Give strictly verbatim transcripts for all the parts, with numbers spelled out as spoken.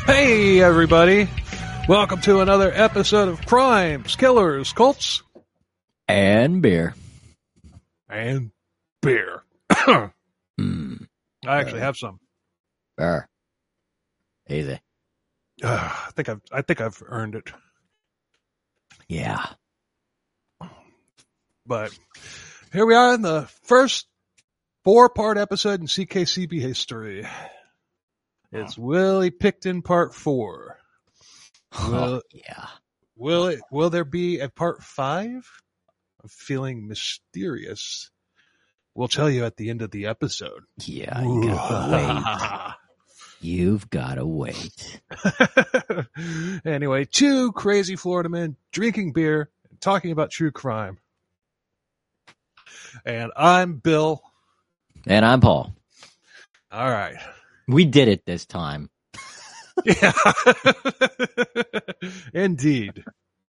Hey, everybody. Welcome to another episode of Crimes, Killers, Cults, and Beer. And beer. mm. I actually have some. Beer. Easy. Uh, I think I've I think I've earned it. Yeah. But here we are in the first four-part episode in C K C B history. It's Willie Pickton Part Four. Will, oh, yeah. Will it? Will there be a Part Five? I'm feeling mysterious. We'll tell you at the end of the episode. Yeah, you gotta wait. You've gotta wait. Anyway, two crazy Florida men drinking beer and talking about true crime. And I'm Bill. And I'm Paul. All right. We did it this time. Yeah. Indeed.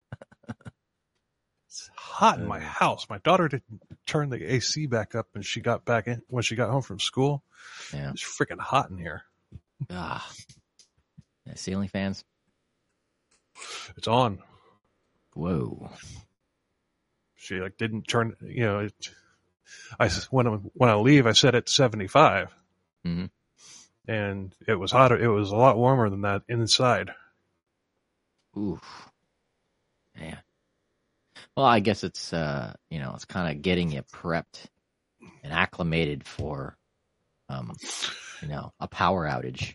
It's hot in my house. My daughter didn't turn the A C back up when she got back in when she got home from school. Yeah. It's freaking hot in here. Ah. Yeah, ceiling fans? It's on. Whoa. She like didn't turn, you know, it, I when I, when I leave I set it to seventy-five. Mm-hmm. And it was hotter. It was a lot warmer than that inside. Oof. Man. Well, I guess it's, uh, you know, it's kind of getting you prepped and acclimated for, um, you know, a power outage.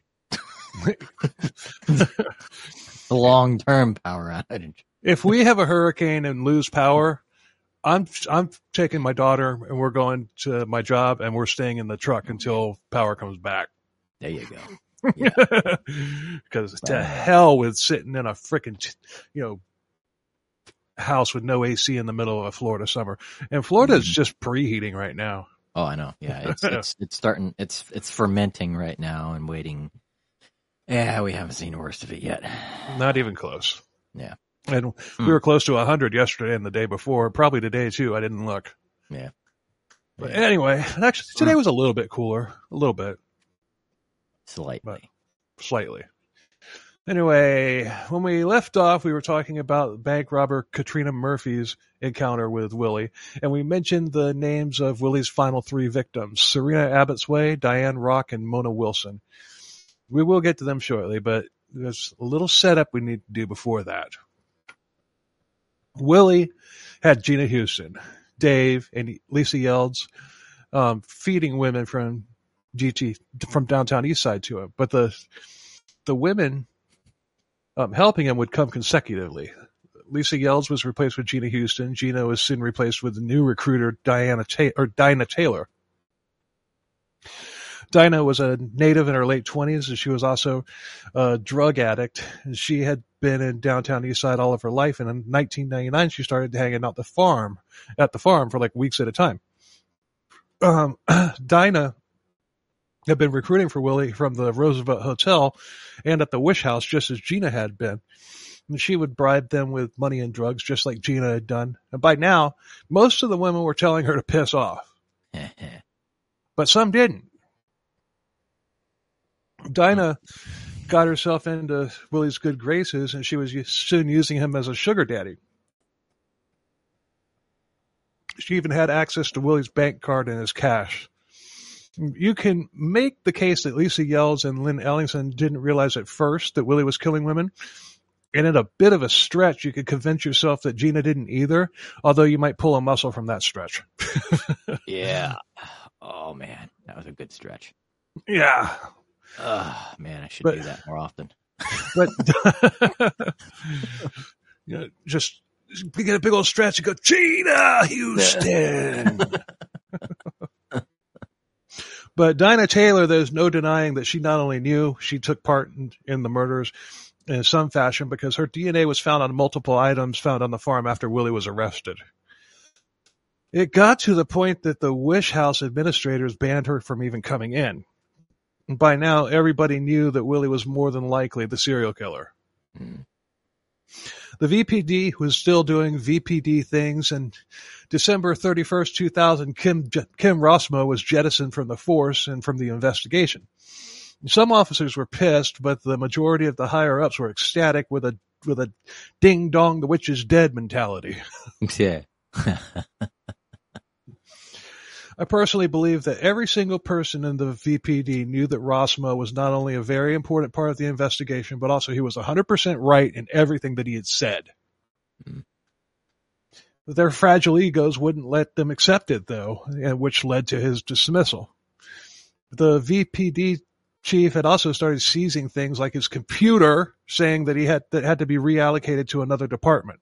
A long-term power outage. If we have a hurricane and lose power, I'm I'm taking my daughter and we're going to my job and we're staying in the truck until power comes back. There you go. Yeah. Because to hell with sitting in a freaking, you know, house with no A C in the middle of a Florida summer. And Florida is just preheating right now. Oh, I know. Yeah, it's it's it's starting. It's it's fermenting right now and waiting. Yeah, we haven't seen the worst of it yet. Not even close. Yeah. And mm. we were close to one hundred yesterday and the day before. Probably today, too. I didn't look. Yeah. But yeah. anyway, actually, today was a little bit cooler. A little bit. Slightly. But slightly. Anyway, when we left off, we were talking about bank robber Katrina Murphy's encounter with Willie, and we mentioned the names of Willie's final three victims, Serena Abbott's Way, Diane Rock, and Mona Wilson. We will get to them shortly, but there's a little setup we need to do before that. Willie had Gina Houston, Dave, and Lisa Yelds um, feeding women from G T from downtown East Side to him, but the the women um, helping him would come consecutively. Lisa Yelds was replaced with Gina Houston. Gina was soon replaced with the new recruiter Diana Ta- or Dinah Taylor. Dinah was a native in her late twenties, and she was also a drug addict. And she had been in downtown East Side all of her life, and in nineteen ninety-nine she started hanging out the farm at the farm for like weeks at a time. Um, Dinah had been recruiting for Willie from the Roosevelt Hotel and at the Wish House, just as Gina had been. And she would bribe them with money and drugs, just like Gina had done. And by now, most of the women were telling her to piss off. But some didn't. Dinah got herself into Willie's good graces, and she was soon using him as a sugar daddy. She even had access to Willie's bank card and his cash. You can make the case that Lisa Yelds and Lynn Ellingson didn't realize at first that Willie was killing women. And in a bit of a stretch, you could convince yourself that Gina didn't either, although you might pull a muscle from that stretch. Yeah. Oh, man. That was a good stretch. Yeah. Oh, man, I should but, do that more often. But you know, just we get a big old stretch and go, Gina Houston. But Dinah Taylor, there's no denying that she not only knew, she took part in, in the murders in some fashion because her D N A was found on multiple items found on the farm after Willie was arrested. It got to the point that the Wish House administrators banned her from even coming in. And by now, everybody knew that Willie was more than likely the serial killer. Mm. The V P D was still doing V P D things, and December thirty-first, two thousand, Kim, Kim Rossmo was jettisoned from the force and from the investigation. Some officers were pissed, but the majority of the higher-ups were ecstatic with a with a ding-dong, the witch is dead mentality. Yeah. I personally believe that every single person in the V P D knew that Rosmo was not only a very important part of the investigation, but also he was one hundred percent right in everything that he had said. Mm. Their fragile egos wouldn't let them accept it, though, which led to his dismissal. The V P D chief had also started seizing things like his computer, saying that he had that had to be reallocated to another department.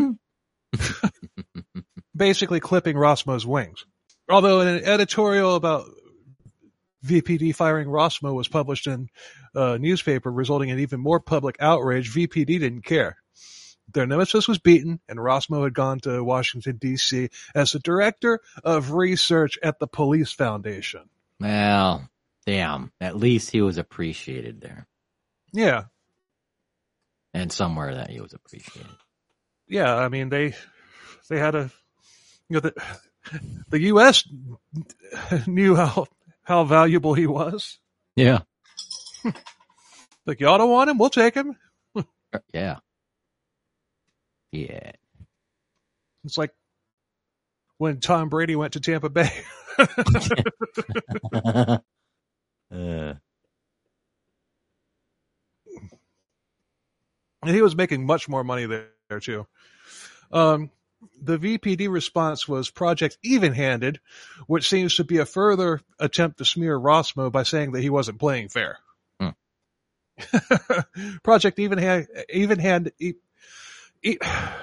Basically clipping Rosmo's wings. Although an editorial about V P D firing Rosmo was published in a newspaper, resulting in even more public outrage, V P D didn't care. Their nemesis was beaten, and Rosmo had gone to Washington, D C as the director of research at the Police Foundation. Well, damn. At least he was appreciated there. Yeah. And somewhere that he was appreciated. Yeah, I mean, they they had a, you know, the, the U S knew how, how valuable he was. Yeah. Like, y'all don't want him? We'll take him. Yeah. Yeah. It's like when Tom Brady went to Tampa Bay. uh. And he was making much more money there, there too. Um, the V P D response was Project Even-Handed, which seems to be a further attempt to smear Rosmo by saying that he wasn't playing fair. Hmm. Project Even-Hand, Even-Hand, e, e,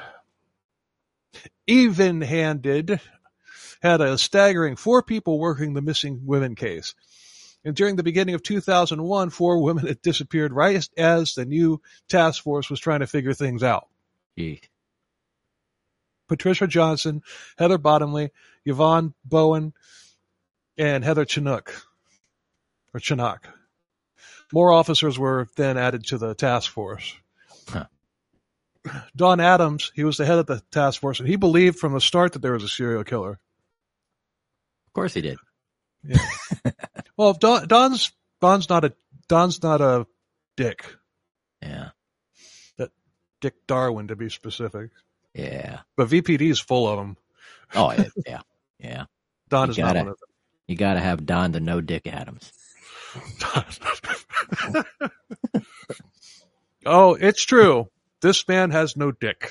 Even-Handed had a staggering four people working the missing women case. And during the beginning of two thousand one, four women had disappeared right as the new task force was trying to figure things out. Gee. Patricia Johnson, Heather Bottomley, Yvonne Bowen, and Heather Chinook. Or Chinook. More officers were then added to the task force. Huh. Don Adams, he was the head of the task force, and he believed from the start that there was a serial killer. Of course he did. Yeah. Well, Don, Don's Don's not a Don's not a dick. Yeah. That Dick Darwin, to be specific. Yeah. But V P D is full of them. Oh, yeah. Yeah. Yeah. Don You is gotta, not one of You got to have Don the No Dick Adams. them. Oh, it's true. This man has no dick.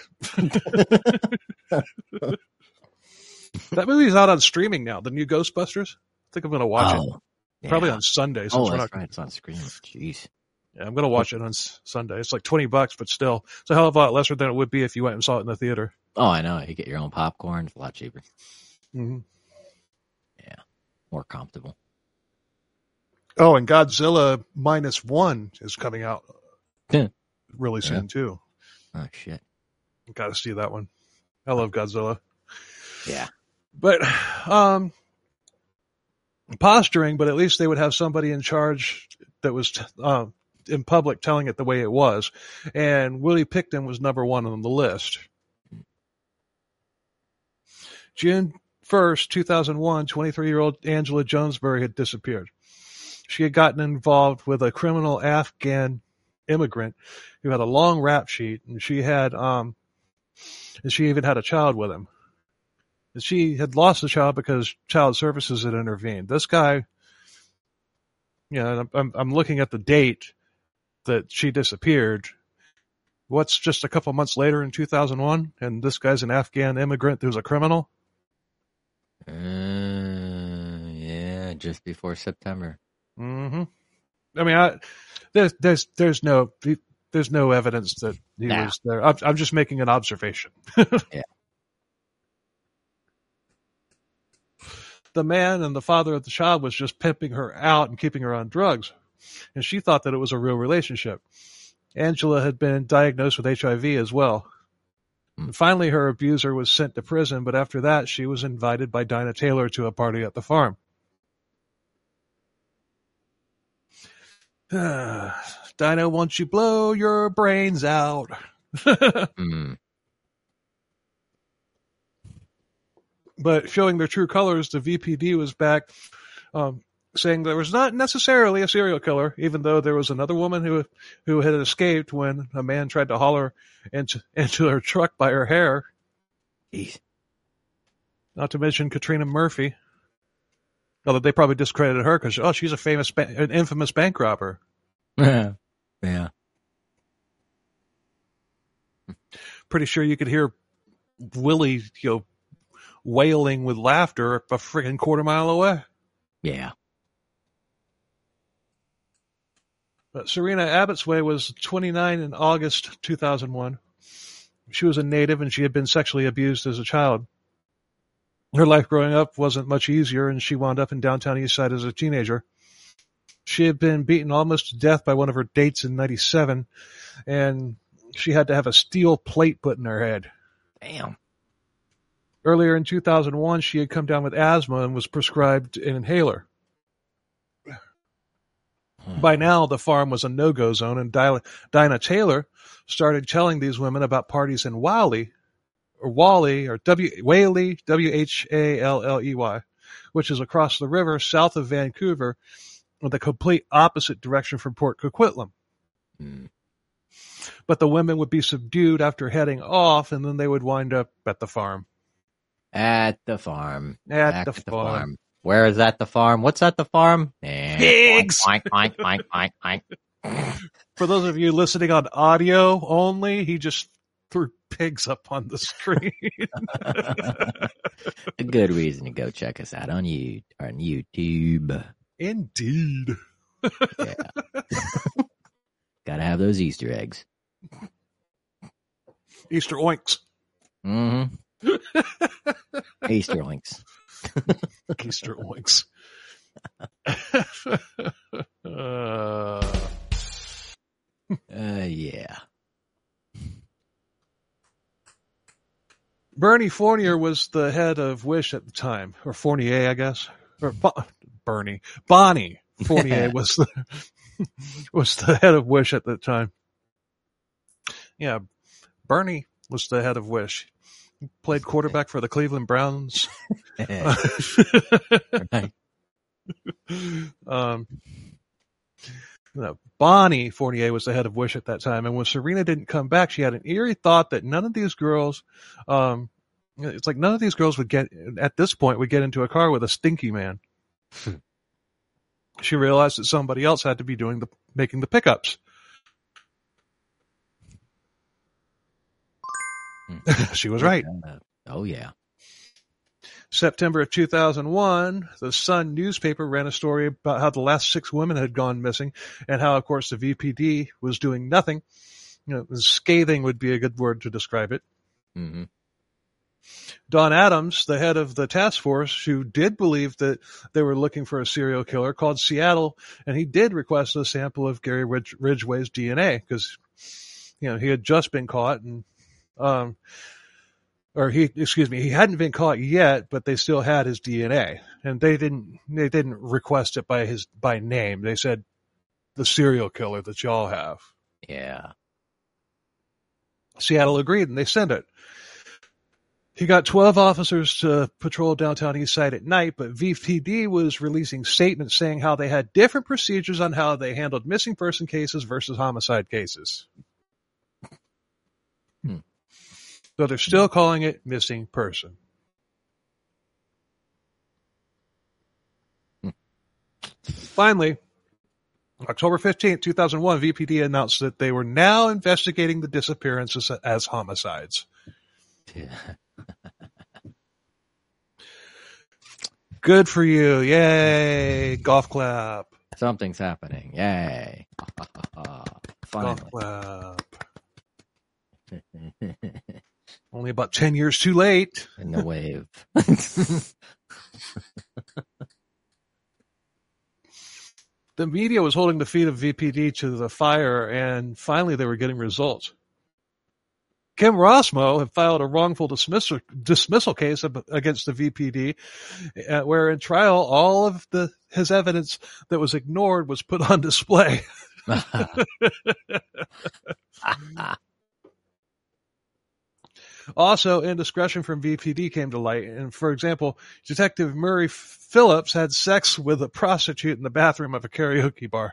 That movie's out on streaming now. The new Ghostbusters. I think I'm going to watch oh, it. yeah. Probably on Sunday. Since Oh, we're that's not, right. It's on screen. Jeez. Yeah, I'm going to watch it on S- Sunday. It's like twenty bucks, but still, it's a hell of a lot lesser than it would be if you went and saw it in the theater. Oh, I know. You get your own popcorn. It's a lot cheaper. Mm-hmm. Yeah. More comfortable. Oh, and Godzilla Minus One is coming out Yeah. really soon Yeah. too. Oh, shit. Got to see that one. I love Godzilla. Yeah. But um, posturing, but at least they would have somebody in charge that was uh, in public telling it the way it was. And Willie Pickton was number one on the list. June first, two thousand one, twenty-three-year-old Angela Jonesbury had disappeared. She had gotten involved with a criminal Afghan immigrant who had a long rap sheet, and she had um, and she even had a child with him. And she had lost the child because child services had intervened. This guy, you know, I'm I'm looking at the date that she disappeared. What's just a couple months later in two thousand one, and this guy's an Afghan immigrant who's a criminal. Uh, yeah, just before September. Mm-hmm. I mean, I, there's there's there's no there's no evidence that he Nah. was there. I'm, I'm just making an observation. Yeah. The man and the father of the child was just pimping her out and keeping her on drugs, and she thought that it was a real relationship. Angela had been diagnosed with H I V as well. And finally, her abuser was sent to prison, but after that, she was invited by Dinah Taylor to a party at the farm. Dinah, won't you blow your brains out? Mm. But showing their true colors, the V P D was back um, saying there was not necessarily a serial killer, even though there was another woman who who had escaped when a man tried to haul her into, into her truck by her hair. Jeez. Not to mention Katrina Murphy. Although they probably discredited her because, oh, she's a famous, an infamous bank robber. Yeah. Yeah. Pretty sure you could hear Willie, you know, wailing with laughter a freaking quarter mile away. Yeah. But Serena Abbotsway was twenty-nine in August two thousand one. She was a native and she had been sexually abused as a child. Her life growing up wasn't much easier, and she wound up in downtown Eastside as a teenager. She had been beaten almost to death by one of her dates in ninety-seven, and she had to have a steel plate put in her head. Damn. Earlier in two thousand one, she had come down with asthma and was prescribed an inhaler. Hmm. By now, the farm was a no-go zone, and Dinah Taylor started telling these women about parties in Whaley, or Whaley, or W Whaley, W H A L L E Y, which is across the river south of Vancouver, in the complete opposite direction from Port Coquitlam. Hmm. But the women would be subdued after heading off, and then they would wind up at the farm. At the farm. At Back the at farm. farm. Where is at the farm? What's at the farm? Eh, Pigs! Oink, oink, oink, oink, oink, oink. For those of you listening on audio only, he just threw pigs up on the screen. A good reason to go check us out on you on YouTube. Indeed. Yeah. Gotta have those Easter eggs. Easter oinks. Mm-hmm. Easter oinks. Easter oinks. uh, uh, yeah. Bernie Fournier was the head of Wish at the time, or Fournier, I guess, or Bo- Bernie Bonnie Fournier was the was the head of Wish at the time. Yeah, Bernie was the head of Wish. He played quarterback for the Cleveland Browns. Right. um, no, Bonnie Fournier was the head of Wish at that time, and when Serena didn't come back, she had an eerie thought that none of these girls, um, it's like none of these girls would get, at this point, would get into a car with a stinky man. She realized that somebody else had to be doing the making the pickups. She was right. Uh, oh, yeah. September of two thousand one, the Sun newspaper ran a story about how the last six women had gone missing and how, of course, the V P D was doing nothing. You know, scathing would be a good word to describe it. Mm-hmm. Don Adams, the head of the task force, who did believe that they were looking for a serial killer, called Seattle, and he did request a sample of Gary Ridge- Ridgway's D N A because, you know, he had just been caught and, um, or he, excuse me, he hadn't been caught yet, but they still had his D N A, and they didn't, they didn't request it by his, by name. They said the serial killer that y'all have. Yeah. Seattle agreed, and they sent it. He got twelve officers to patrol downtown Eastside at night, but V P D was releasing statements saying how they had different procedures on how they handled missing person cases versus homicide cases. Hmm. So they're still calling it missing person. Hmm. Finally, October fifteenth, two thousand one, V P D announced that they were now investigating the disappearances as homicides. Yeah. Good for you. Yay. Golf clap. Something's happening. Yay. Finally. Golf clap. Only about ten years too late. In the wave. The media was holding the feet of V P D to the fire, and finally they were getting results. Kim Rossmo had filed a wrongful dismissal, dismissal case against the V P D, uh, where in trial all of the his evidence that was ignored was put on display. Also, indiscretion from V P D came to light. And for example, Detective Murray Phillips had sex with a prostitute in the bathroom of a karaoke bar.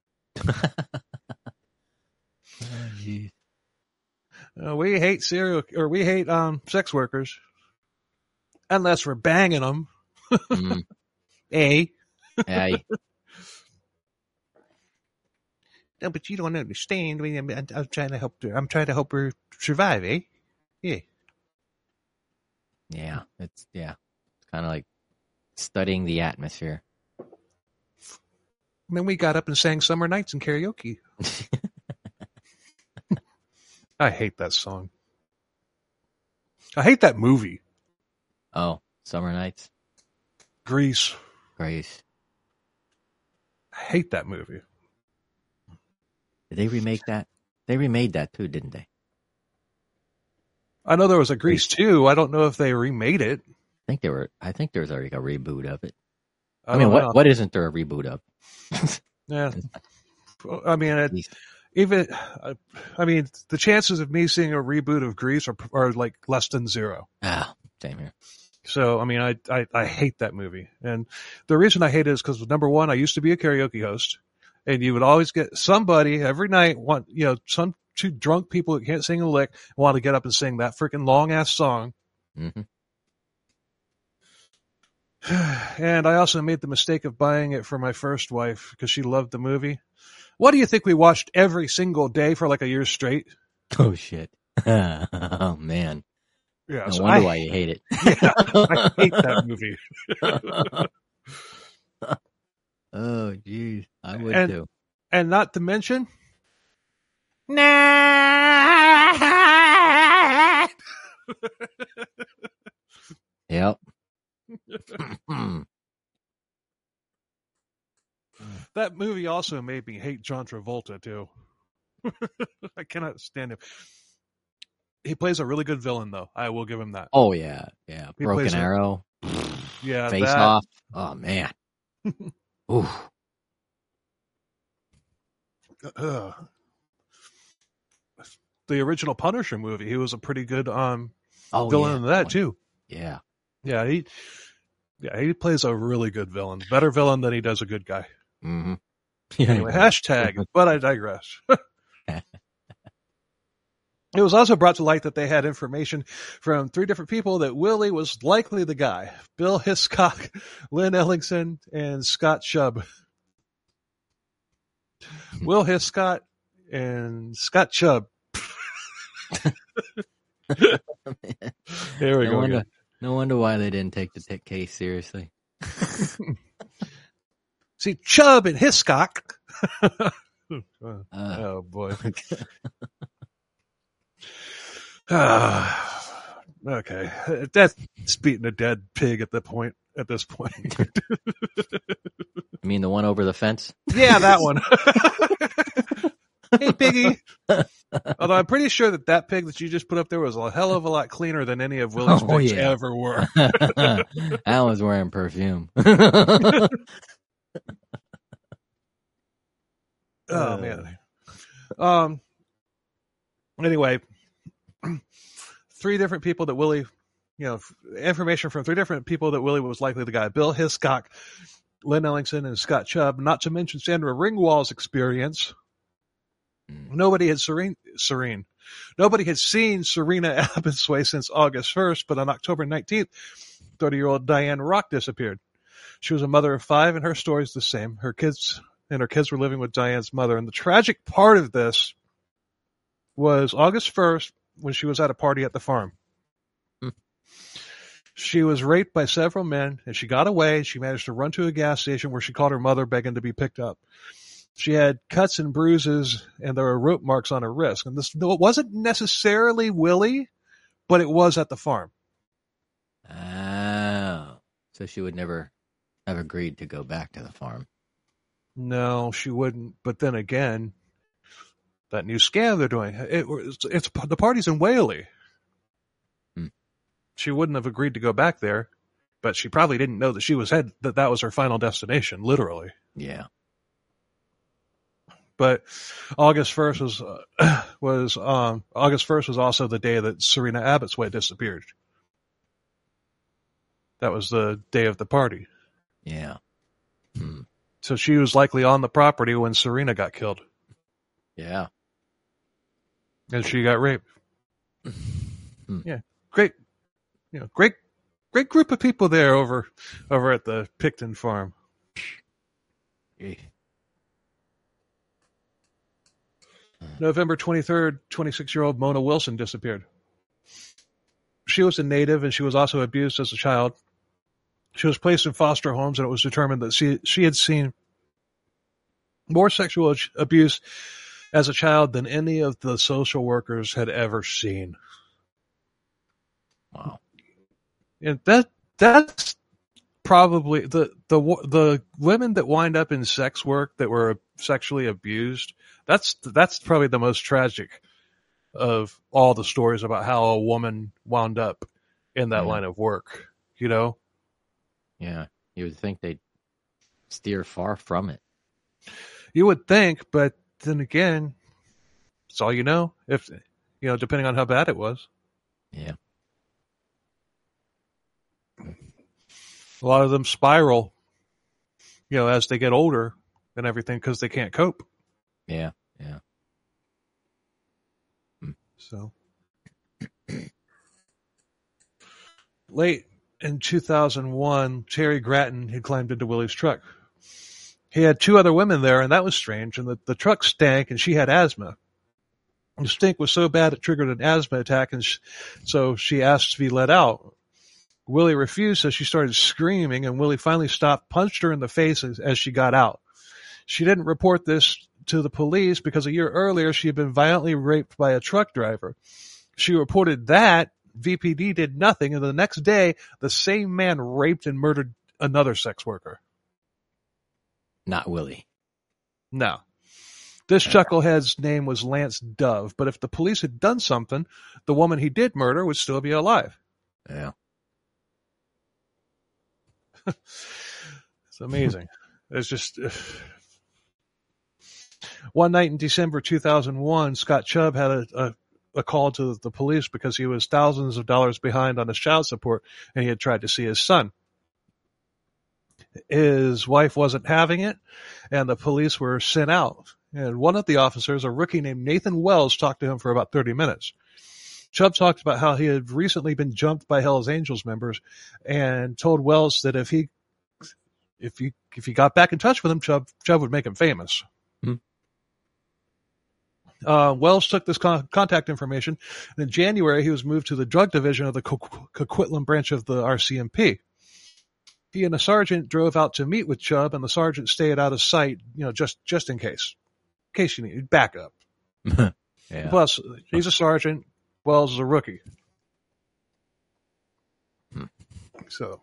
Oh, geez. Uh, we hate serial, or we hate um, sex workers, unless we're banging them. Mm. Eh? Hey. No, but you don't understand. I mean, I'm, I'm trying to help. I'm trying to help her survive. Eh? Yeah. Yeah, it's yeah, it's kind of like studying the atmosphere. And then we got up and sang "Summer Nights" in karaoke. I hate that song. I hate that movie. Oh, Summer Nights, Grease. Grace. I hate that movie. Did they remake that? They remade that too, didn't they? I know there was a Grease two. I don't know if they remade it. I think they were. I think there's already a reboot of it. I, I mean, don't what know. what isn't there a reboot of? Yeah. I mean, it, even, I mean, the chances of me seeing a reboot of Grease are, are like less than zero. Ah, same here. So, I mean, I, I, I hate that movie. And the reason I hate it is because, number one, I used to be a karaoke host, and you would always get somebody every night, want, you know, some two drunk people who can't sing a lick want to get up and sing that freaking long ass song. Mm-hmm. And I also made the mistake of buying it for my first wife because she loved the movie. What do you think we watched every single day for like a year straight? Oh shit! Oh man! Yeah, No so wonder I, why you hate it. Yeah, I hate that movie. Oh geez, I would and, too. And not to mention, Yep. that movie also made me hate John Travolta too. I cannot stand him. He plays a really good villain, though. I will give him that. Oh yeah, yeah. He Broken plays a- Arrow. Yeah, Face that. Off. Oh man. Ooh. Ugh. The original Punisher movie, he was a pretty good um Oh villain yeah. in that too. Yeah. Yeah, he yeah he plays a really good villain, better villain than he does a good guy. Mm-hmm. Yeah. Anyway, hashtag. But I digress. It was also brought to light that they had information from three different people that Willie was likely the guy: Bill Hiscock, Lynn Ellingson, and Scott Chubb. Will Hiscock and Scott Chubb. Here we no go. Wonder, again. no wonder why they didn't take the t- case seriously. See, Chubb and Hiscock. oh, Uh, oh boy. Ah, okay, that's beating a dead pig at the point. At this point, I mean the one over the fence. yeah, that one. Hey, piggy. Although I'm pretty sure that that pig that you just put up there was a hell of a lot cleaner than any of Willie's Oh, pigs yeah. ever were. I was wearing perfume. Oh man. Um. Anyway, three different people that Willie, you know, information from three different people that Willie was likely the guy: Bill Hiscock, Lynn Ellingson, and Scott Chubb. Not to mention Sandra Ringwald's experience. Nobody had Serene, Serene. Nobody had seen Serena Abensway since August first, but on October nineteenth, thirty-year-old Diane Rock disappeared. She was a mother of five, and her story is the same. Her kids and her kids were living with Diane's mother. And the tragic part of this was August first, when she was at a party at the farm. Hmm. She was raped by several men, and she got away. She managed to run to a gas station where she called her mother, begging to be picked up. She had cuts and bruises, and there were rope marks on her wrist. And this it wasn't necessarily Willie, but it was at the farm. Oh, so she would never have agreed to go back to the farm. No, she wouldn't. But then again, that new scam they're doing, it, it's, it's the party's in Whaley. Hmm. She wouldn't have agreed to go back there, but she probably didn't know that she was head that that was her final destination, literally. Yeah. But August first was uh, was um, August first was also the day that Serena Abbotsway disappeared. That was the day of the party. Yeah. Hmm. So she was likely on the property when Serena got killed. Yeah. And she got raped. Hmm. Yeah. Great, you know, great, great group of people there over, over at the Picton farm. Yeah. November twenty-third, twenty-six-year-old Mona Wilson disappeared. She was a native and she was also abused as a child. She was placed in foster homes, and it was determined that she, she had seen more sexual abuse as a child than any of the social workers had ever seen. Wow. And that that's probably the the the women that wind up in sex work that were sexually abused. That's that's probably the most tragic of all the stories about how a woman wound up in that Yeah. line of work. You know? Yeah. You would think they'd steer far from it. You would think, but then again, it's all you know. If you know, depending on how bad it was. Yeah. A lot of them spiral, you know, as they get older and everything because they can't cope. Yeah. Yeah. So late in two thousand one, Terry Grattan had climbed into Willie's truck. He had two other women there, and that was strange. And the, the truck stank, and she had asthma. The stink was so bad it triggered an asthma attack, and sh- so she asked to be let out. Willie refused, so she started screaming, and Willie finally stopped, punched her in the face as, as she got out. She didn't report this to the police because a year earlier she had been violently raped by a truck driver. She reported that. V P D did nothing, and the next day, the same man raped and murdered another sex worker. Not Willie. No. This chucklehead's name was Lance Dove, but if the police had done something, the woman he did murder would still be alive. Yeah. It's amazing. It's just... One night in December two thousand one, Scott Chubb had a, a, a call to the police because he was thousands of dollars behind on his child support, and he had tried to see his son. His wife wasn't having it, and the police were sent out. And one of the officers, a rookie named Nathan Wells, talked to him for about thirty minutes. Chubb talked about how he had recently been jumped by Hell's Angels members, and told Wells that if he if he if he got back in touch with him, Chubb Chubb would make him famous. Hmm. Uh, Wells took this con- contact information, and in January he was moved to the drug division of the Co- Coquitlam branch of the R C M P. He and a sergeant drove out to meet with Chubb, and the sergeant stayed out of sight, you know, just just in case, in case you need backup. Yeah. Plus, he's a sergeant. Wells is a rookie. Hmm. So,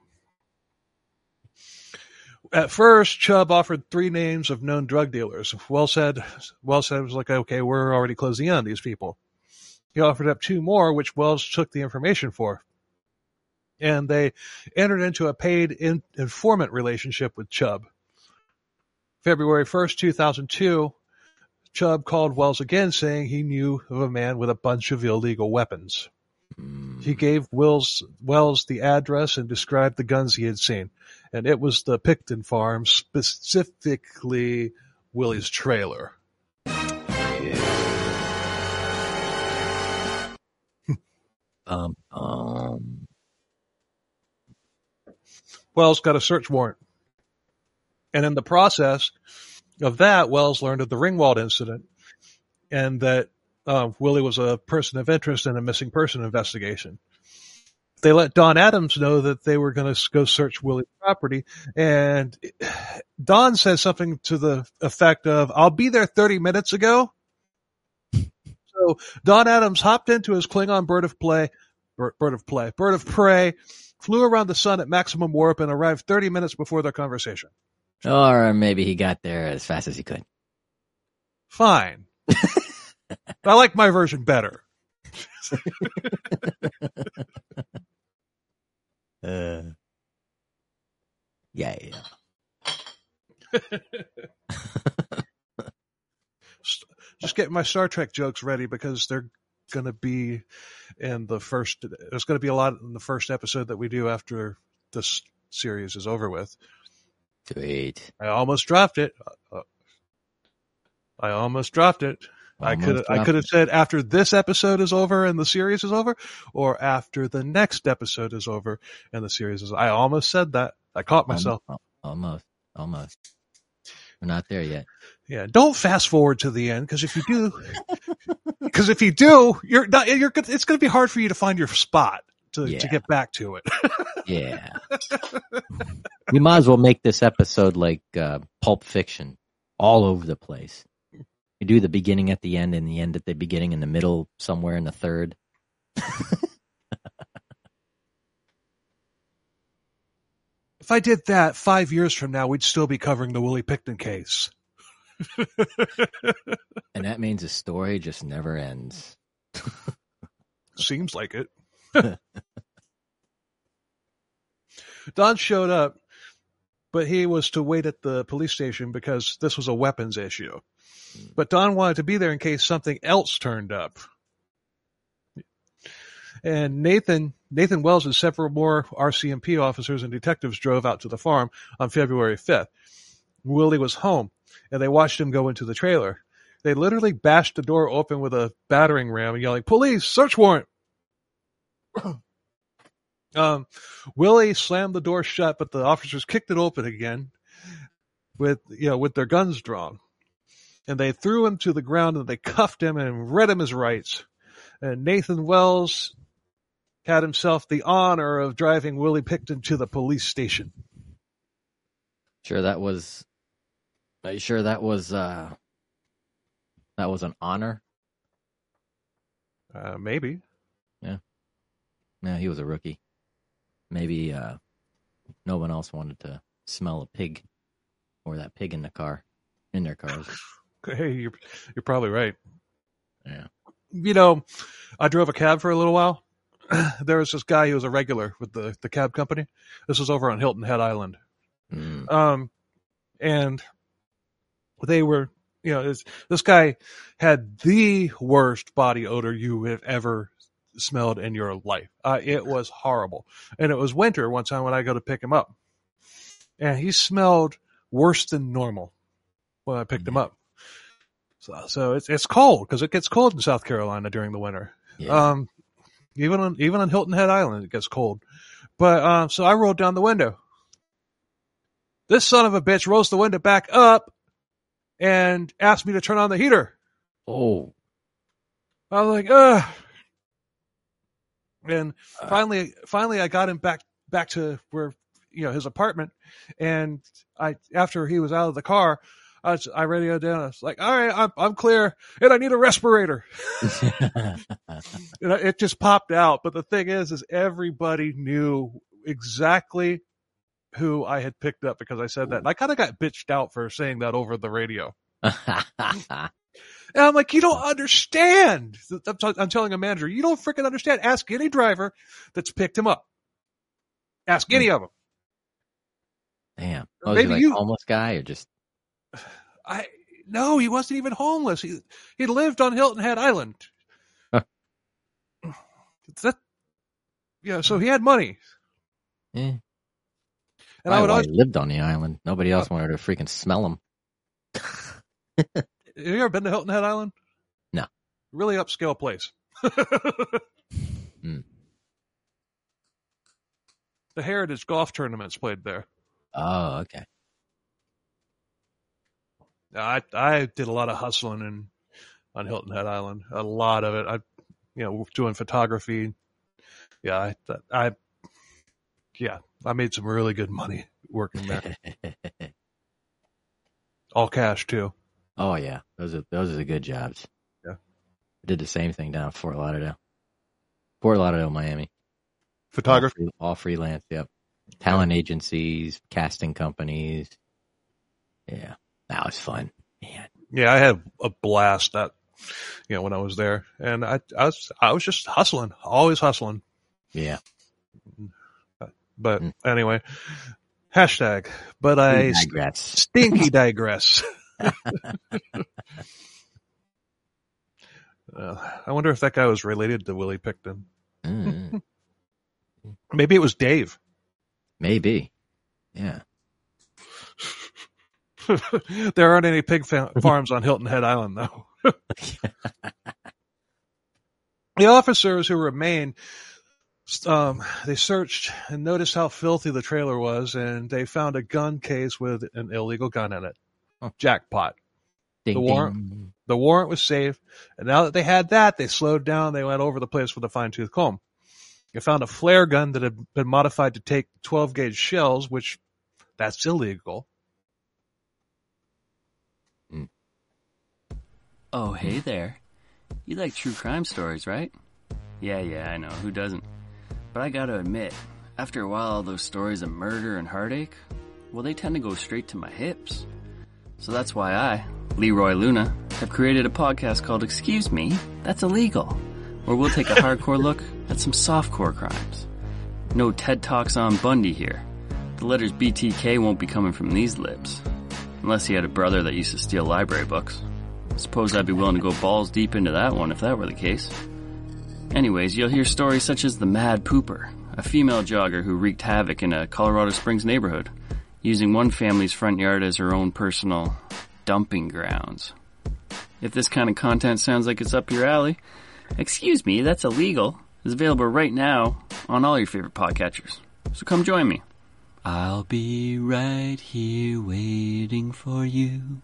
at first, Chubb offered three names of known drug dealers. Wells said, Wells said, it was like, okay, we're already closing in on these people. He offered up two more, which Wells took the information for. And they entered into a paid in, informant relationship with Chubb. February first, two thousand two, Chubb called Wells again saying he knew of a man with a bunch of illegal weapons. Mm. He gave Wills, Wells the address and described the guns he had seen. And it was the Picton farm, specifically Willie's trailer. um, um. Wells got a search warrant. And in the process of that, Wells learned of the Ringwald incident and that uh, Willie was a person of interest in a missing person investigation. They let Don Adams know that they were going to go search Willie's property, and Don says something to the effect of, I'll be there thirty minutes ago. So Don Adams hopped into his Klingon bird of play, bird, bird of play, bird of prey, flew around the sun at maximum warp, and arrived thirty minutes before their conversation. Or maybe he got there as fast as he could. Fine. I like my version better. uh, yeah, yeah. just getting my Star Trek jokes ready because they're going to be in the first. There's going to be a lot in the first episode that we do after this series is over with. Sweet. I almost dropped it. Uh, I almost dropped it. Almost I could I could have said after this episode is over and the series is over, or after the next episode is over and the series is. I almost said that. I caught myself. Almost, almost. We're not there yet. Yeah, don't fast forward to the end because if you do, because if you do, you're not. You're. It's going to be hard for you to find your spot to yeah. to get back to it. Yeah. We might as well make this episode like uh, Pulp Fiction, all over the place. You do the beginning at the end and the end at the beginning and the middle somewhere in the third. If I did that five years from now, we'd still be covering the Willie Pickton case. And that means the story just never ends. Seems like it. Don showed up, but he was to wait at the police station because this was a weapons issue. But Don wanted to be there in case something else turned up. And Nathan Nathan Wells and several more R C M P officers and detectives drove out to the farm on February fifth. Willie was home, and they watched him go into the trailer. They literally bashed the door open with a battering ram and yelling, "Police! Search warrant!" um, Willie slammed the door shut, but the officers kicked it open again with, you know, with their guns drawn. And they threw him to the ground and they cuffed him and read him his rights. And Nathan Wells had himself the honor of driving Willie Pickton to the police station. Sure, that was. Are you sure that was uh, that was an honor? Uh, maybe. Yeah. Yeah, he was a rookie. Maybe uh, no one else wanted to smell a pig or that pig in the car, in their cars. Hey, you're you're probably right. Yeah. You know, I drove a cab for a little while. There was this guy who was a regular with the, the cab company. This was over on Hilton Head Island. Mm. Um, and they were, you know, this, this guy had the worst body odor you have ever smelled in your life. Uh, it was horrible. And it was winter one time when I go to pick him up. And he smelled worse than normal when I picked mm. him up. So, so it's it's cold because it gets cold in South Carolina during the winter. Yeah. Um, even on even on Hilton Head Island, it gets cold. But um, so I rolled down the window. This son of a bitch rolls the window back up and asked me to turn on the heater. Oh, I was like, ugh. And finally, finally, I got him back back to where, you know, his apartment. And I after he was out of the car, I, was, I radioed down. I was like, all right, I'm, I'm clear, and I need a respirator. And it just popped out. But the thing is, is everybody knew exactly who I had picked up because I said that. And I kind of got bitched out for saying that over the radio. And I'm like, you don't understand. I'm, t- I'm telling a manager, you don't freaking understand. Ask any driver that's picked him up. Ask any of them. Damn. Oh, was he like you, homeless guy or just... I no, he wasn't even homeless. He he lived on Hilton Head Island. Huh. That, yeah, so he had money. Yeah. And Why, I would why always, he lived on the island. Nobody else uh, wanted to freaking smell him. Have you ever been to Hilton Head Island? No. Really upscale place. mm. The Heritage golf tournaments played there. Oh, okay. I I did a lot of hustling in on Hilton Head Island. A lot of it. I, you know, doing photography. Yeah, I, I, yeah, I made some really good money working there. All cash too. Oh yeah, those are those are the good jobs. Yeah, I did the same thing down at Fort Lauderdale, Fort Lauderdale, Miami. Photography, all, free, all freelance. Yep, talent yeah. agencies, casting companies. Yeah. That was fun, man. Yeah, I had a blast that, you know, when I was there, and I, I was, I was just hustling, always hustling. Yeah. But mm. anyway, hashtag. But I digress. stinky digress. Uh, I wonder if that guy was related to Willie Pickton. Mm, Maybe it was Dave. maybe. Yeah. There aren't any pig fa- farms on Hilton Head Island, though. The officers who remained, um, they searched and noticed how filthy the trailer was, and they found a gun case with an illegal gun in it. Huh. Jackpot. Ding, The warrant, ding. the warrant was safe, and now that they had that, they slowed down. They went over the place with a fine-tooth comb. They found a flare gun that had been modified to take twelve gauge shells, which that's illegal. Oh, hey there. You like true crime stories, right? Yeah, yeah, I know. Who doesn't? But I gotta admit, after a while, all those stories of murder and heartache, well, they tend to go straight to my hips. So that's why I, Leroy Luna, have created a podcast called Excuse Me, That's Illegal, where we'll take a hardcore look at some softcore crimes. No TED Talks on Bundy here. The letters B T K won't be coming from these lips. Unless he had a brother that used to steal library books. Suppose I'd be willing to go balls deep into that one if that were the case. Anyways, you'll hear stories such as the Mad Pooper, a female jogger who wreaked havoc in a Colorado Springs neighborhood, using one family's front yard as her own personal dumping grounds. If this kind of content sounds like it's up your alley, Excuse Me, That's Illegal is available right now on all your favorite podcatchers. So come join me. I'll be right here waiting for you.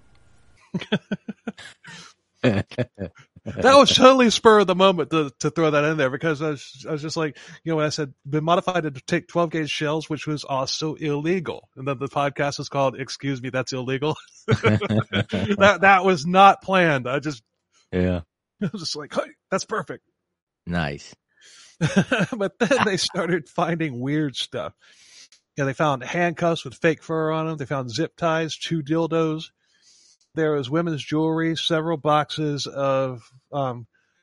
That was totally spur of the moment to, to throw that in there, because I was, I was just like, you know, when I said been modified to take twelve gauge shells, which was also illegal. And then the podcast is called Excuse Me, That's Illegal. that, that was not planned. I just, Yeah. I was just like, hey, that's perfect. Nice. But then they started finding weird stuff. Yeah, they found handcuffs with fake fur on them. They found zip ties, two dildos. There was women's jewelry, several boxes of um,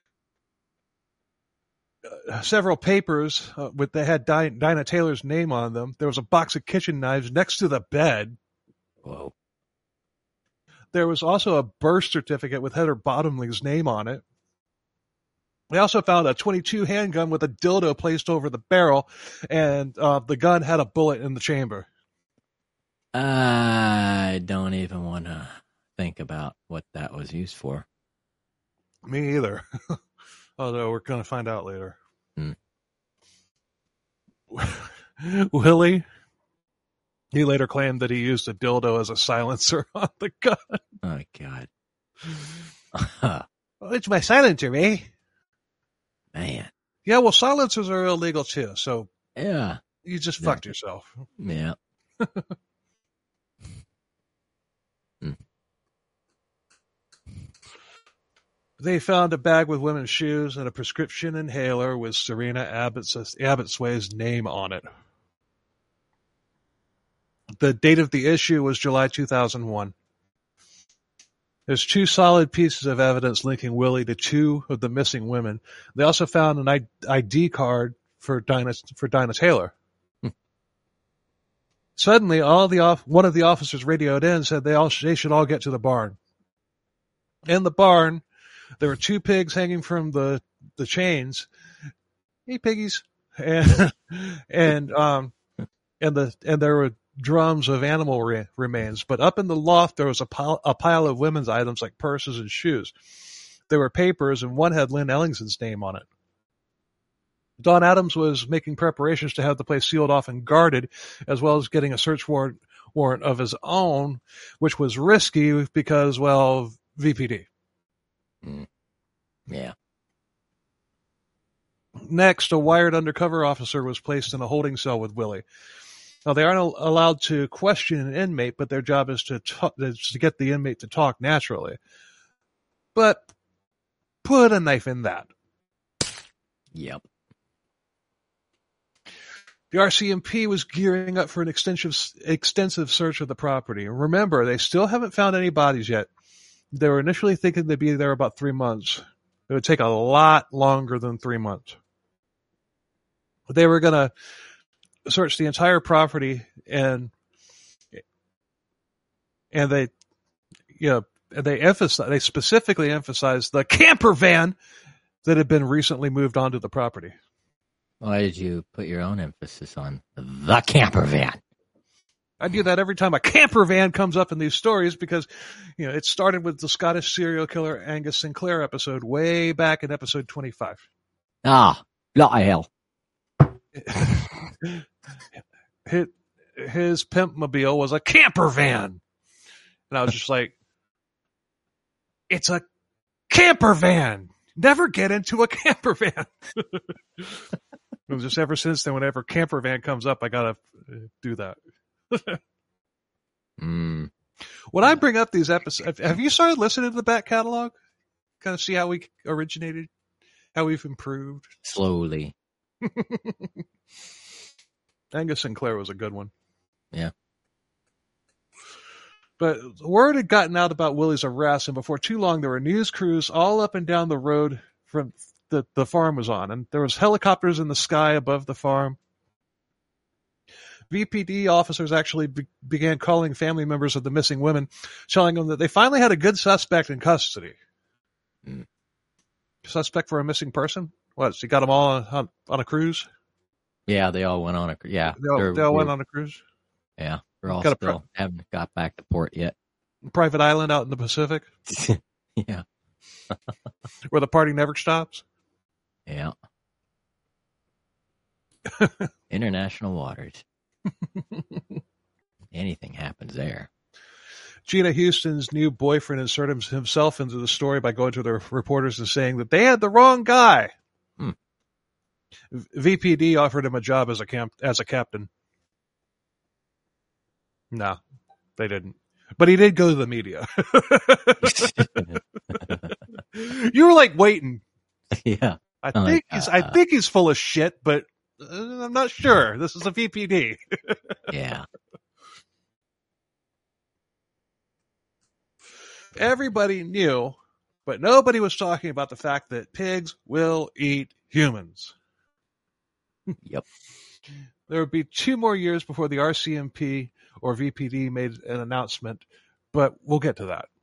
uh, several papers uh, with they had Di- Dinah Taylor's name on them. There was a box of kitchen knives next to the bed. Whoa. There was also a birth certificate with Heather Bottomley's name on it. They also found a twenty-two handgun with a dildo placed over the barrel, and uh, the gun had a bullet in the chamber. I don't even want to think about what that was used for. Me either. Although we're going to find out later. Hmm. Willie, he later claimed that he used a dildo as a silencer on the gun. Oh, God. Well, it's my silencer, eh? Man. Yeah, well, silencers are illegal too, so Yeah. you just Exactly. fucked yourself. Yeah. They found a bag with women's shoes and a prescription inhaler with Serena Abbott's, Abbotsway's name on it. The date of the issue was July two thousand one. There's two solid pieces of evidence linking Willie to two of the missing women. They also found an I D card for Dinah, for Dinah Taylor. Hmm. Suddenly, all the off, one of the officers radioed in and said they all they should all get to the barn. In the barn, there were two pigs hanging from the, the chains. Hey, piggies. And, and, um, and the, and there were drums of animal re- remains. But up in the loft, there was a pile, a pile of women's items like purses and shoes. There were papers, and one had Lynn Ellingson's name on it. Don Adams was making preparations to have the place sealed off and guarded, as well as getting a search warrant, warrant of his own, which was risky because, well, V P D. Mm. Yeah. Next, a wired undercover officer was placed in a holding cell with Willie. Now, they aren't allowed to question an inmate, but their job is to talk, is to get the inmate to talk naturally. But put a knife in that. Yep. The R C M P was gearing up for an extensive, extensive search of the property. Remember, they still haven't found any bodies yet. They were initially thinking they'd be there about three months. It would take a lot longer than three months. They were going to search the entire property, and and they, you know, they emphasize, they specifically emphasized the camper van that had been recently moved onto the property. Why did you put your own emphasis on the camper van? I do that every time a camper van comes up in these stories because, you know, it started with the Scottish serial killer Angus Sinclair episode way back in episode twenty-five. Ah, bloody hell. his, his pimp mobile was a camper van. And I was just like, it's a camper van. Never get into a camper van. It was just ever since then, whenever camper van comes up, I gotta do that. mm. When I bring up these episodes, have you started listening to the back catalog? Kind of see how we originated, how we've improved. Slowly. Angus Sinclair was a good one. Yeah. But word had gotten out about Willie's arrest, and before too long, there were news crews all up and down the road from the the farm was on, and there was helicopters in the sky above the farm. V P D officers actually be- began calling family members of the missing women, telling them that they finally had a good suspect in custody. Mm. Suspect for a missing person? What? So you got them all on, on, on a cruise? Yeah, they all went on a yeah. They all, they all went on a cruise? Yeah, they're all Got a still pri- haven't got back to port yet. Private island out in the Pacific? Yeah. Where the party never stops? Yeah. International waters. Anything happens there. Gina Houston's new boyfriend inserted himself into the story by going to the reporters and saying that they had the wrong guy. Hmm. V P D offered him a job as a camp as a captain. No, they didn't. But he did go to the media. You were like waiting. Yeah. I I'm think like, he's. uh, I think he's full of shit, but uh, I'm not sure. This is a V P D. Yeah. Everybody knew, but nobody was talking about the fact that pigs will eat humans. Yep. There would be two more years before the R C M P or V P D made an announcement, but we'll get to that.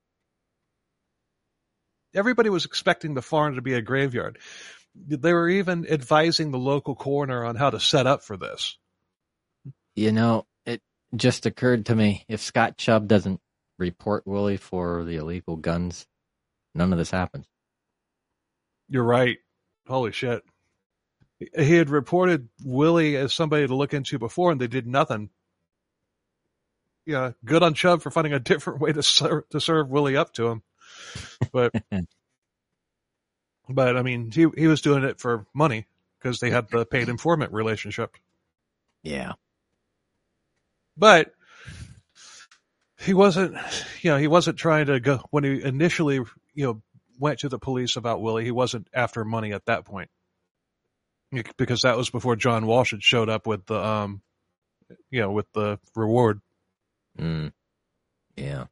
Everybody was expecting the farm to be a graveyard. They were even advising the local coroner on how to set up for this. You know, it just occurred to me, if Scott Chubb doesn't report Willie for the illegal guns, none of this happens. You're right. Holy shit. He had reported Willie as somebody to look into before, and they did nothing. Yeah, good on Chubb for finding a different way to serve, to serve Willie up to him. But, but I mean, he he was doing it for money because they had the paid informant relationship. Yeah. But he wasn't, you know, he wasn't trying to go when he initially, you know, went to the police about Willie. He wasn't after money at that point, because that was before John Walsh had showed up with the, um, you know, with the reward. Mm. Yeah.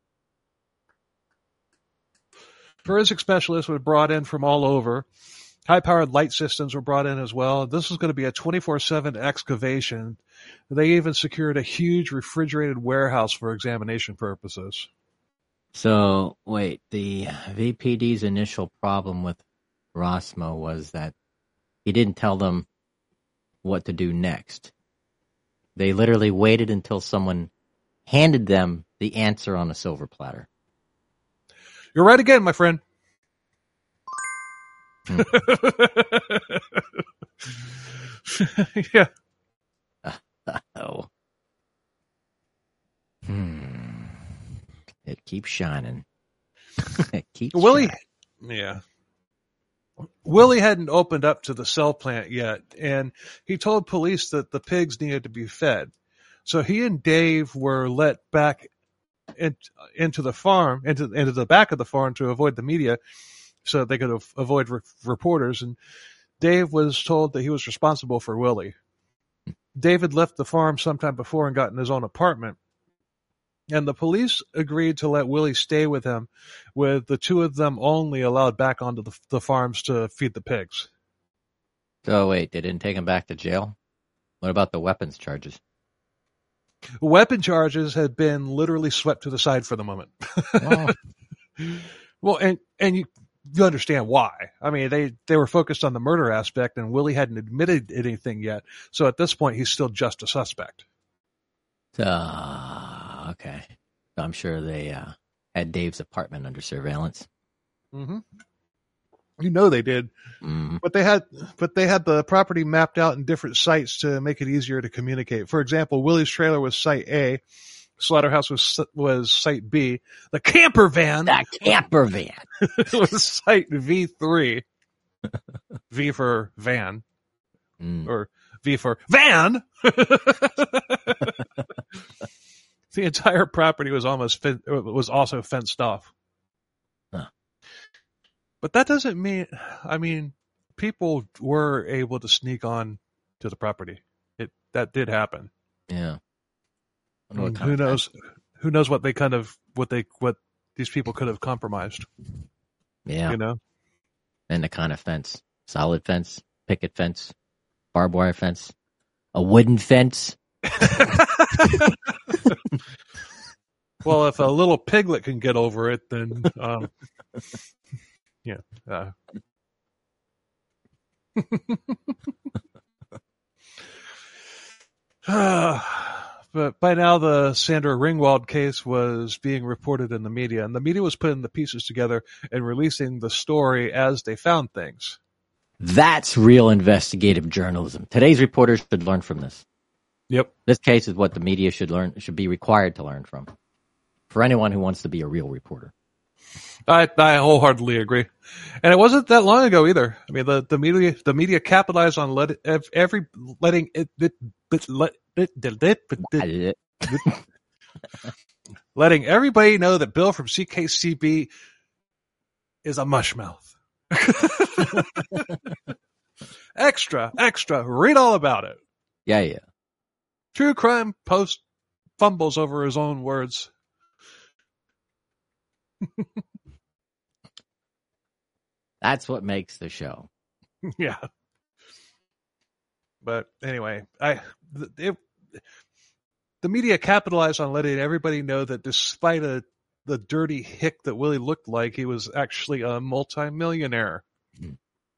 Forensic specialists were brought in from all over. High-powered light systems were brought in as well. This was going to be a twenty-four seven excavation. They even secured a huge refrigerated warehouse for examination purposes. So, wait, the V P D's initial problem with Rosmo was that he didn't tell them what to do next. They literally waited until someone handed them the answer on a silver platter. You're right again, my friend. Hmm. Yeah. Oh. Hmm. It keeps shining. It keeps Willie, shining. yeah. Willie hadn't opened up to the cell plant yet, and he told police that the pigs needed to be fed. So he and Dave were let back in, into the farm, into into the back of the farm to avoid the media, so they could av- avoid re- reporters. And Dave was told that he was responsible for Willie. David left the farm sometime before and got in his own apartment. And the police agreed to let Willie stay with him, with the two of them only allowed back onto the, the farms to feed the pigs. So wait, they didn't take him back to jail? What about the weapons charges? Weapon charges had been literally swept to the side for the moment. Well, Well, and and you you understand why. I mean, they they were focused on the murder aspect, and Willie hadn't admitted anything yet. So at this point, he's still just a suspect. uh, okay. I'm sure they uh, had Dave's apartment under surveillance. Mm-hmm. You know they did, Mm. but they had but they had the property mapped out in different sites to make it easier to communicate. For example, Willie's trailer was site A, Slaughterhouse was was site B, the camper van That camper van. was site V three, V for van Mm. or V for van. The entire property was almost fen- was also fenced off. Huh. But that doesn't mean, I mean, people were able to sneak on to the property. It that did happen. Yeah. I wonder what And kind who of knows? Who knows what they kind of what they what these people could have compromised? fence. Yeah. You know, And the kind of fence. Solid fence, picket fence, barbed wire fence, a wooden fence. well, if a little piglet can get over it, then um, yeah. Uh, but by now, the Sandra Ringwald case was being reported in the media, and the media was putting the pieces together and releasing the story as they found things. That's real investigative journalism. Today's reporters should learn from this. Yep. This case is what the media should learn, should be required to learn from. For anyone who wants to be a real reporter. I, I wholeheartedly agree, and it wasn't that long ago either. I mean, the, the media the media capitalized on let it, every letting it, it, it let it, it, it, letting everybody know that Bill from C K C B is a mushmouth. extra, extra. Read all about it. Yeah, yeah. True Crime Post fumbles over his own words. That's what makes the show. Yeah. But anyway, I it, the media capitalized on letting everybody know that despite a the dirty hick that Willie looked like, he was actually a multimillionaire. Hmm.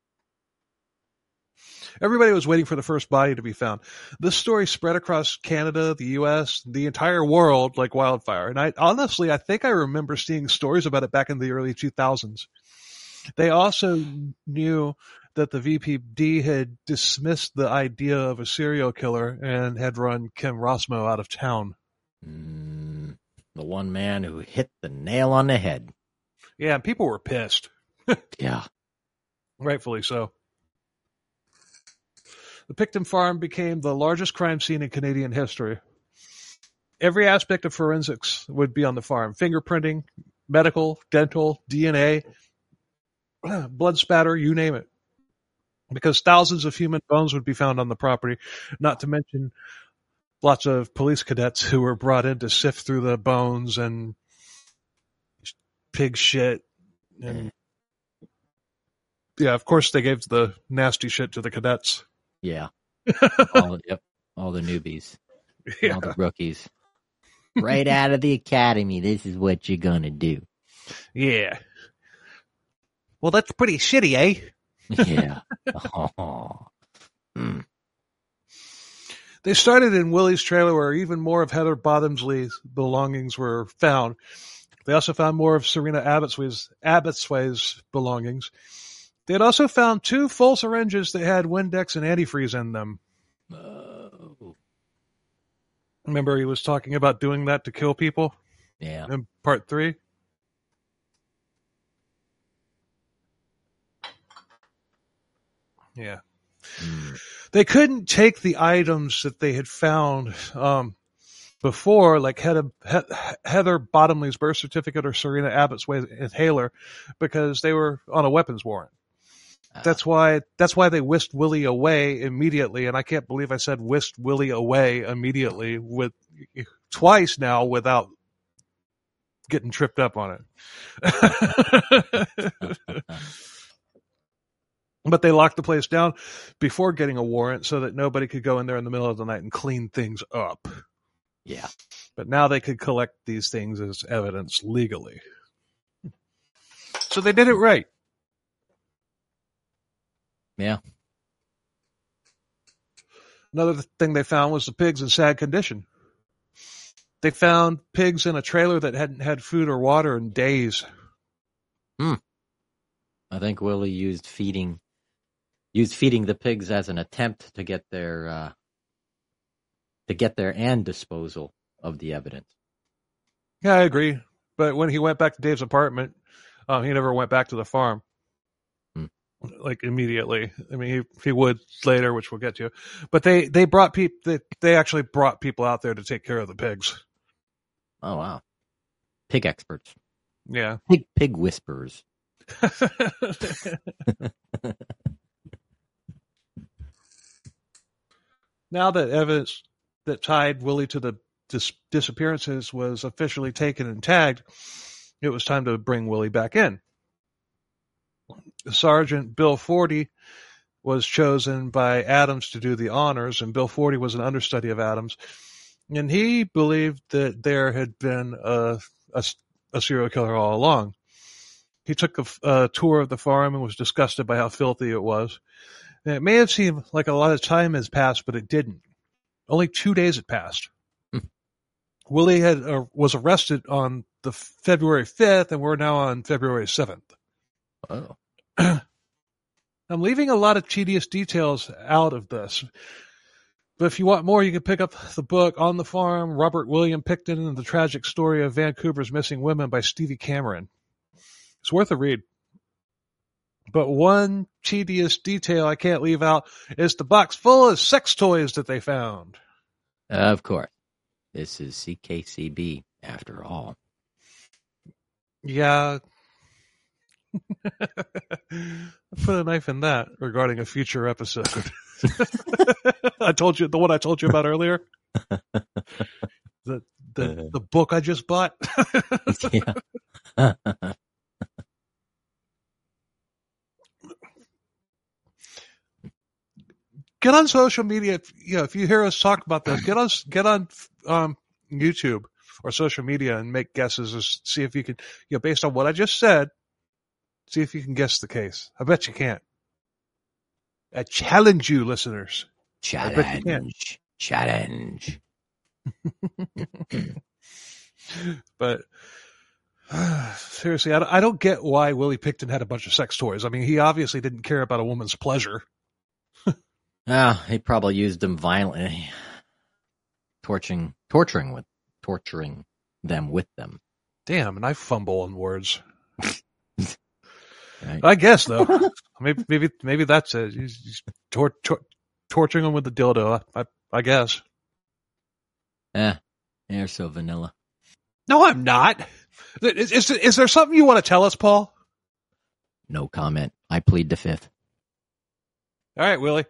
Everybody was waiting for the first body to be found. This story spread across Canada, the U S, the entire world like wildfire. And I honestly, I think I remember seeing stories about it back in the early two thousands. They also knew that the V P D had dismissed the idea of a serial killer and had run Kim Rossmo out of town. Mm, the one man who hit the nail on the head. Yeah, and people were pissed. Yeah. Rightfully so. The Picton Farm became the largest crime scene in Canadian history. Every aspect of forensics would be on the farm. Fingerprinting, medical, dental, D N A, blood spatter, you name it. Because thousands of human bones would be found on the property, not to mention lots of police cadets who were brought in to sift through the bones and pig shit. And yeah, of course they gave the nasty shit to the cadets. Yeah. all, yep. All the newbies. Yeah. All the rookies. Right out of the academy, this is what you're going to do. Yeah. Well, that's pretty shitty, eh? Yeah. Oh. Mm. They started in Willie's trailer where even more of Heather Bottomsley's belongings were found. They also found more of Serena Abbotsway's, Abbotsway's belongings. They had also found two full syringes that had Windex and antifreeze in them. Oh. Remember he was talking about doing that to kill people Yeah. in part three? Yeah. Mm. They couldn't take the items that they had found um, before, like Heather, Heather Bottomley's birth certificate or Serena Abbotsway's inhaler, because they were on a weapons warrant. Uh, That's why. That's why they whisked Willie away immediately, and I can't believe I said whisked Willie away immediately with twice now without getting tripped up on it. But they locked the place down before getting a warrant so that nobody could go in there in the middle of the night and clean things up. Yeah. But now they could collect these things as evidence legally. So they did it right. Yeah. Another thing they found was the pigs in sad condition. They found pigs in a trailer that hadn't had food or water in days. Hmm. I think Willie used feeding used feeding the pigs as an attempt to get their uh, to get there and disposal of the evidence. Yeah, I agree. But when he went back to Dave's apartment, um, he never went back to the farm. Hmm. Like immediately. I mean, he, he would later, which we'll get to. But they, they brought people, they, they actually brought people out there to take care of the pigs. Oh, wow. Pig experts. Yeah. Pig, pig whisperers. Now that evidence that tied Willie to the dis- disappearances was officially taken and tagged, it was time to bring Willie back in. Sergeant Bill Forty was chosen by Adams to do the honors, and Bill Forty was an understudy of Adams. And he believed that there had been a, a, a serial killer all along. He took a, a tour of the farm and was disgusted by how filthy it was. And it may have seemed like a lot of time has passed, but it didn't. Only two days had passed. Hmm. Willie had uh, was arrested on the February fifth, and we're now on February seventh. Oh. I'm leaving a lot of tedious details out of this. But if you want more, you can pick up the book On the Farm, Robert William Pickton, and the Tragic Story of Vancouver's Missing Women by Stevie Cameron. It's worth a read. But one tedious detail I can't leave out is the box full of sex toys that they found. Of course. This is C K C B, after all. Yeah. Put a knife in that regarding a future episode. I told you, the one I told you about earlier. The the, the book I just bought. Yeah. Get on social media. If, you know, if you hear us talk about this, get us get on um, YouTube or social media and make guesses. Or see if you can, you know, based on what I just said, see if you can guess the case. I bet you can't. I challenge you, listeners. Challenge. Challenge. But uh, seriously, I don't, I don't get why Willie Pickton had a bunch of sex toys. I mean, he obviously didn't care about a woman's pleasure. Ah, he probably used them violently, torturing, torturing with, torturing them with them. Damn, and I fumble on words. Right. I guess though, maybe maybe maybe that's it. He's, he's tor- tor- torturing them with the dildo. I, I guess. Eh, you're so vanilla. No, I'm not. Is, is, is there something you want to tell us, Paul? No comment. I plead the fifth. All right, Willie.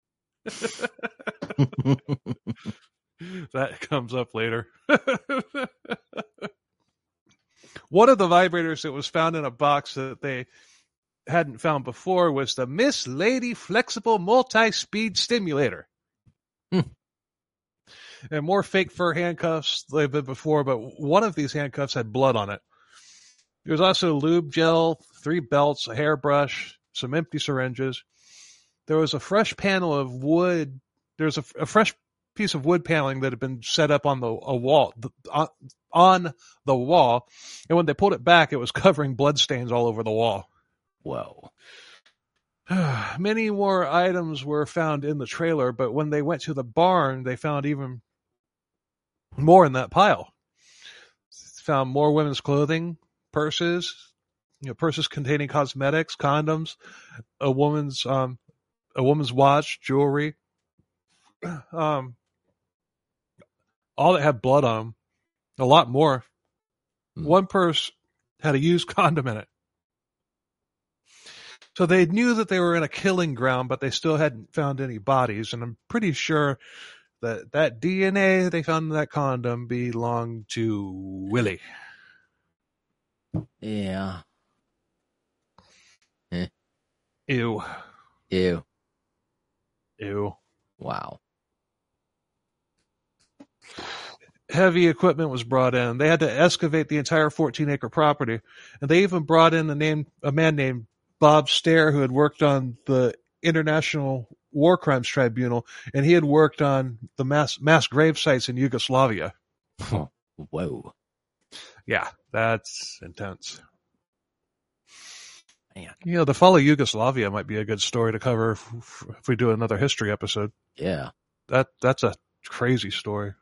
That comes up later. One of the vibrators that was found in a box that they hadn't found before was the Miss Lady Flexible Multi-Speed Stimulator. Hmm. And more fake fur handcuffs they've been before, but one of these handcuffs had blood on it. There was also lube gel, three belts, a hairbrush, some empty syringes. There was a fresh panel of wood. There was a, a fresh piece of wood paneling that had been set up on the a wall on, on the wall, and when they pulled it back, it was covering bloodstains all over the wall. Whoa. Many more items were found in the trailer, but when they went to the barn, they found even more in that pile. Found more women's clothing, purses, you know, purses containing cosmetics, condoms, a woman's um, a woman's watch, jewelry, um, all that had blood on them. A lot more. Hmm. One purse had a used condom in it. So they knew that they were in a killing ground, but they still hadn't found any bodies. And I'm pretty sure that that D N A they found in that condom belonged to Willie. Yeah. Eh. Ew. Ew. Ew. Wow. heavy equipment was brought in. They had to excavate the entire fourteen acre property. And they even brought in a name, a man named Bob Stair, who had worked on the International War Crimes Tribunal, and he had worked on the mass, mass grave sites in Yugoslavia. Whoa. Yeah, that's intense. Man. You know, the fall of Yugoslavia might be a good story to cover if, if we do another history episode. Yeah. That that's a crazy story.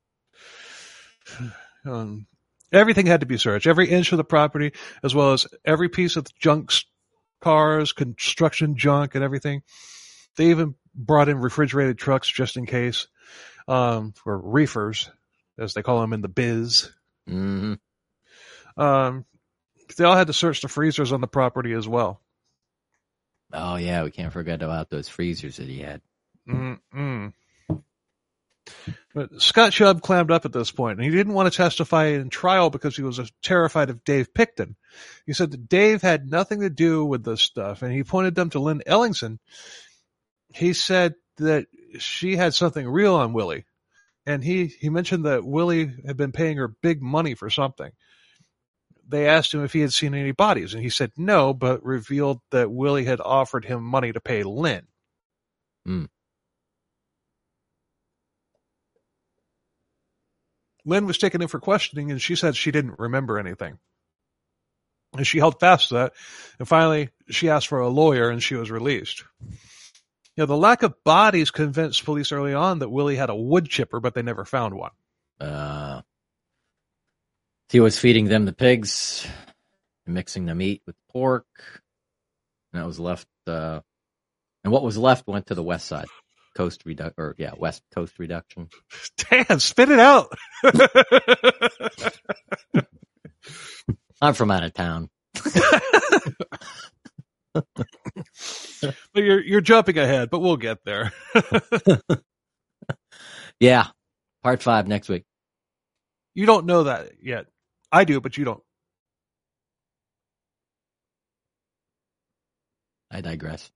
Um, everything had to be searched. Every inch of the property, as well as every piece of the junk cars, construction junk, and everything. They even brought in refrigerated trucks just in case, um, or reefers, as they call them in the biz. Mm-hmm. Um, they all had to search the freezers on the property as well. Oh, yeah, we can't forget about those freezers that he had. Mm-mm. But Scott Chubb clammed up at this point, and he didn't want to testify in trial because he was terrified of Dave Picton. He said that Dave had nothing to do with this stuff, and he pointed them to Lynn Ellingson. He said that she had something real on Willie, and he, he mentioned that Willie had been paying her big money for something. They asked him if he had seen any bodies, and he said no, but revealed that Willie had offered him money to pay Lynn. Mm. Lynn was taken in for questioning, and she said she didn't remember anything. And she held fast to that, and finally she asked for a lawyer, and she was released. You know, the lack of bodies convinced police early on that Willie had a wood chipper, but they never found one. Uh, he was feeding them the pigs, mixing the meat with pork, and that was left. Uh, and what was left went to the west side. Coast redu- or yeah, West Coast reduction. Dan, spit it out. I'm from out of town. But you're you're jumping ahead, but we'll get there. Yeah, part five next week. You don't know that yet. I do, but you don't. I digress.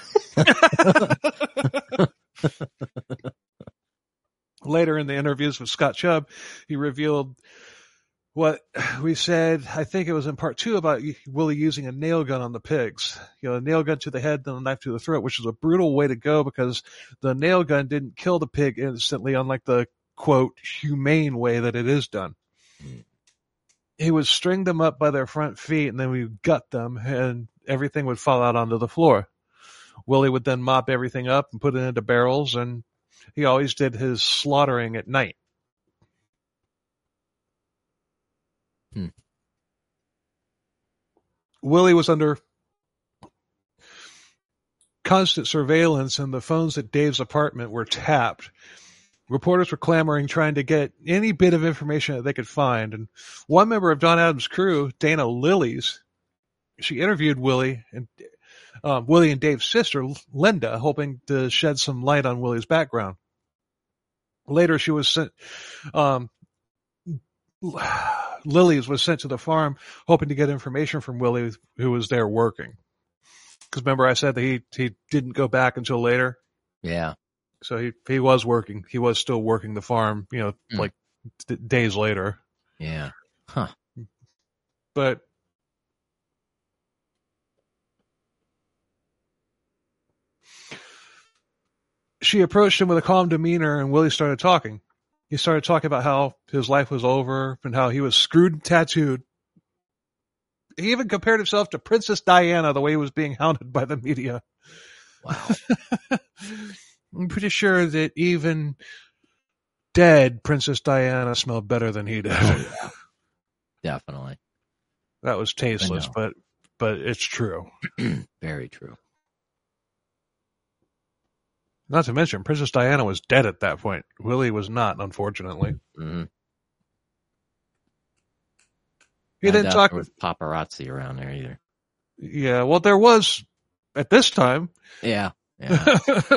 Later in the interviews with Scott Chubb, he revealed what we said, I think it was in part two, about Willie using a nail gun on the pigs. You know, a nail gun to the head, then a knife to the throat, which is a brutal way to go because the nail gun didn't kill the pig instantly, unlike the, quote, humane way that it is done. Mm. He would string them up by their front feet, and then we would gut them, and everything would fall out onto the floor. Willie would then mop everything up and put it into barrels, and he always did his slaughtering at night. Hmm. Willie was under constant surveillance, and the phones at Dave's apartment were tapped. Reporters were clamoring, trying to get any bit of information that they could find. And one member of Don Adams' crew, Dana Lillies, she interviewed Willie and um, Willie and Dave's sister, Linda, hoping to shed some light on Willie's background. Later, she was sent. Um, Lillies was sent to the farm, hoping to get information from Willie, who was there working. Because remember, I said that he he didn't go back until later. Yeah. So he he was working. He was still working the farm, you know, mm. like d- days later. Yeah. Huh. But she approached him with a calm demeanor, and Willie started talking. He started talking about how his life was over and how he was screwed and tattooed. He even compared himself to Princess Diana, the way he was being hounded by the media. Wow. I'm pretty sure that even dead Princess Diana smelled better than he did. Oh, yeah. Definitely. That was tasteless, but but it's true. Very true. Not to mention, Princess Diana was dead at that point. Willie was not, unfortunately. Mm-hmm. He didn't talk with paparazzi around there either. Yeah, well, there was at this time. Yeah. Yeah.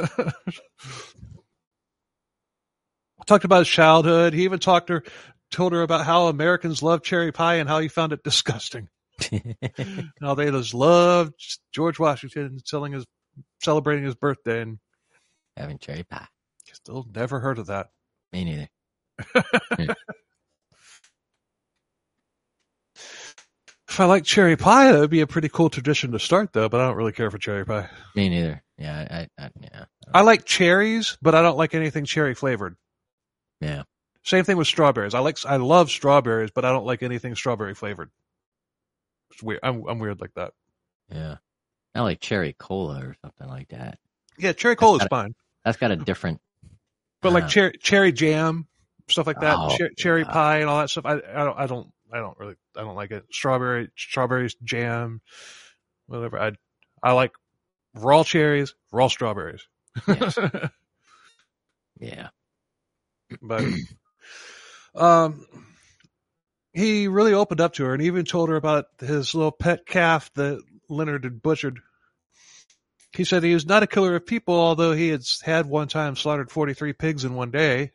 Talked about his childhood. He even talked to her, told her about how Americans love cherry pie and how he found it disgusting. How they just loved George Washington selling his, celebrating his birthday and having cherry pie. Still never heard of that. Me neither. If I like cherry pie, that would be a pretty cool tradition to start, though. But I don't really care for cherry pie. Me neither. Yeah, I, I yeah. I like cherries, but I don't like anything cherry flavored. Yeah. Same thing with strawberries. I like, I love strawberries, but I don't like anything strawberry flavored. It's weird. I'm, I'm weird like that. Yeah. I like cherry cola or something like that. Yeah, cherry cola is That's got a- fine, That's got a different. but like uh, cherry, cherry jam, stuff like that, Oh, Cher- cherry yeah. pie and all that stuff. I, I don't, I don't, I don't really, I don't like it. Strawberry, strawberries jam, whatever. I, I like raw cherries, raw strawberries. Yes. Yeah. But um, he really opened up to her and even told her about his little pet calf that Leonard had butchered. He said he was not a killer of people, although he had had one time slaughtered forty-three pigs in one day.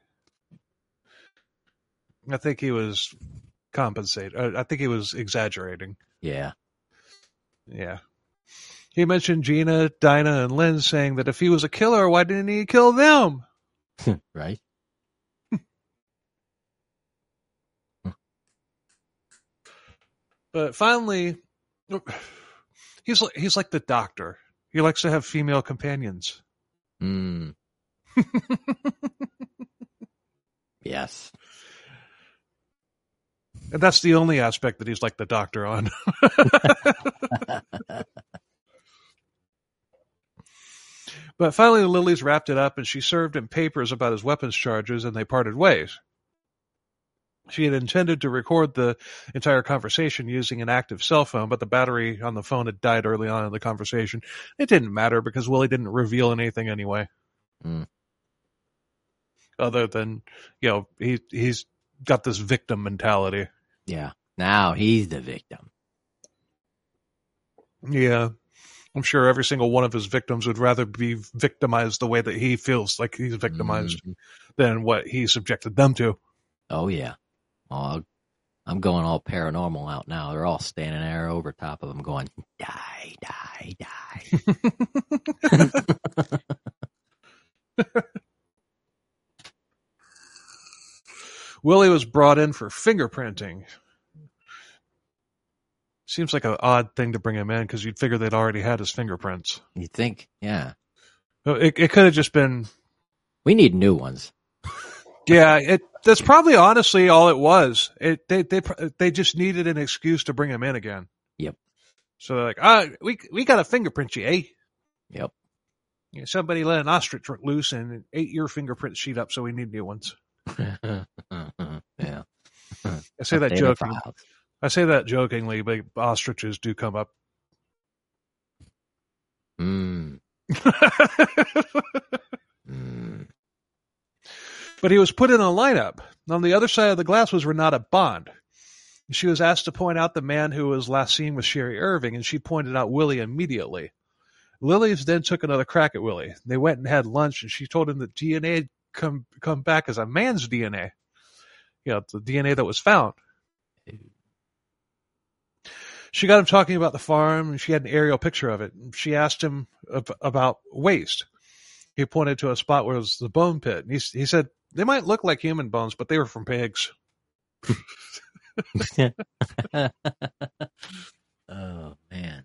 I think he was compensating. I think he was exaggerating. Yeah. Yeah. He mentioned Gina, Dinah, and Lynn, saying that if he was a killer, why didn't he kill them? Right. But finally, he's like, he's like the doctor. He likes to have female companions. Mm. Yes. And that's the only aspect that he's like the doctor on. But finally, Lily's wrapped it up and she served him papers about his weapons charges and they parted ways. She had intended to record the entire conversation using an active cell phone, but the battery on the phone had died early on in the conversation. It didn't matter because Willie didn't reveal anything anyway. Mm. Other than, you know, he he's got this victim mentality. Yeah. Now he's the victim. Yeah. I'm sure every single one of his victims would rather be victimized the way that he feels like he's victimized Mhm. than what he subjected them to. Oh yeah. Oh, I'm going all paranormal out now. They're all standing there over top of him going, die, die, die. Willie was brought in for fingerprinting. Seems like an odd thing to bring him in because you'd figure they'd already had his fingerprints. You think? Yeah. It, it could have just been, We need new ones. yeah. It that's probably honestly all it was. It they they they just needed an excuse to bring him in again. Yep. So they're like, ah, we we got to fingerprint you, eh? Yep. Yeah, somebody let an ostrich loose and ate your fingerprint sheet up, so we need new ones. Yeah. I say that Data joking. files. I say that jokingly, but ostriches do come up. Mm. Mm. But he was put in a lineup. On the other side of the glass was Renata Bond. She was asked to point out the man who was last seen with Sherry Irving, and she pointed out Willie immediately. Lilies then took another crack at Willie. They went and had lunch, and she told him that D N A had come, come back as a man's D N A. You know, the D N A that was found. She got him talking about the farm, and she had an aerial picture of it. She asked him ab- about waste. He pointed to a spot where it was the bone pit. And he, he said, they might look like human bones, but they were from pigs. Oh, man.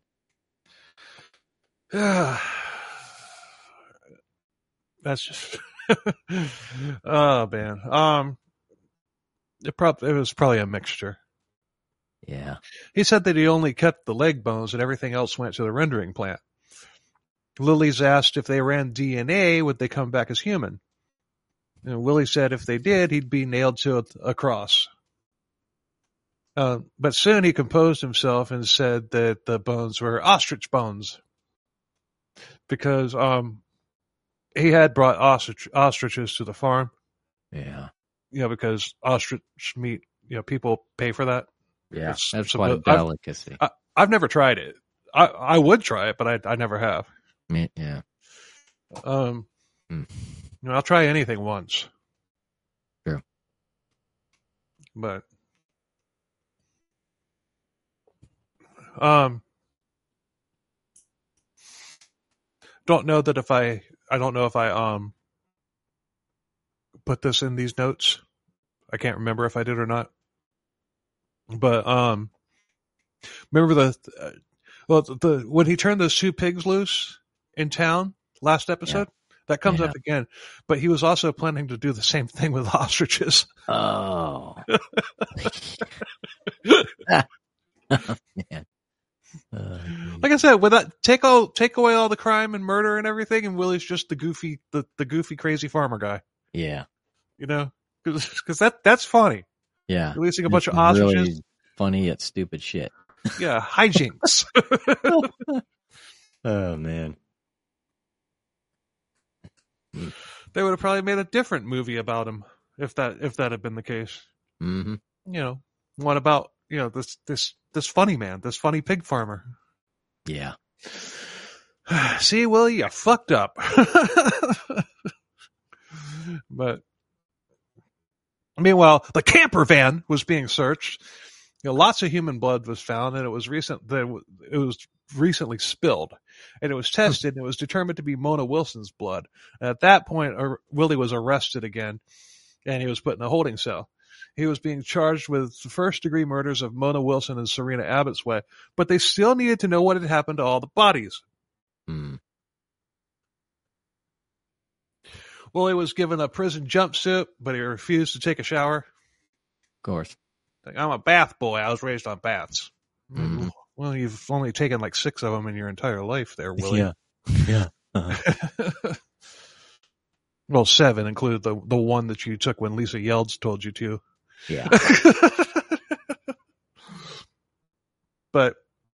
That's just, oh man. Um, it probably, it was probably a mixture. Yeah. He said that he only kept the leg bones and everything else went to the rendering plant. Lily's asked if they ran D N A, would they come back as human? And Willie said if they did, he'd be nailed to a, a cross. Uh, but soon he composed himself and said that the bones were ostrich bones. Because um, he had brought ostrich, ostriches to the farm. Yeah. You know, because ostrich meat, you know, people pay for that. Yeah. It's That's supposed- quite a I've- delicacy. I, I've never tried it. I, I would try it, but I, I never have. Me- yeah. Um, Hmm. you know, I'll try anything once. Sure. But, um, don't know that if I, I don't know if I, um, put this in these notes, I can't remember if I did or not. But um, remember the uh, well the when he turned those two pigs loose in town last episode? Yeah. That comes yeah. up again. But he was also planning to do the same thing with ostriches. Oh. Oh man. Uh, like I said, with that, take all take away all the crime and murder and everything, and Willie's just the goofy, the, the goofy, crazy farmer guy. Yeah, you know, because that that's funny. Yeah, releasing a bunch it's of ostriches. Really funny yet stupid shit. Yeah, hijinks. Oh man, they would have probably made a different movie about him if that if that had been the case. Mm-hmm. You know, one about you know this this. This funny man, this funny pig farmer. Yeah. See, Willie, you fucked up. But meanwhile, the camper van was being searched. You know, lots of human blood was found, and it was recent. It was recently spilled, and it was tested. And it was determined to be Mona Wilson's blood. And at that point, Willie was arrested again, and he was put in a holding cell. He was being charged with first-degree murders of Mona Wilson and Serena Abbotsway, but they still needed to know what had happened to all the bodies. Hmm. Well, he was given a prison jumpsuit, but he refused to take a shower. Of course. Like, I'm a bath boy. I was raised on baths. Mm-hmm. Well, you've only taken like six of them in your entire life there, Willie. Yeah. Yeah. Uh-huh. Well, seven, included the, the one that you took when Lisa Yelds told you to. Yeah. But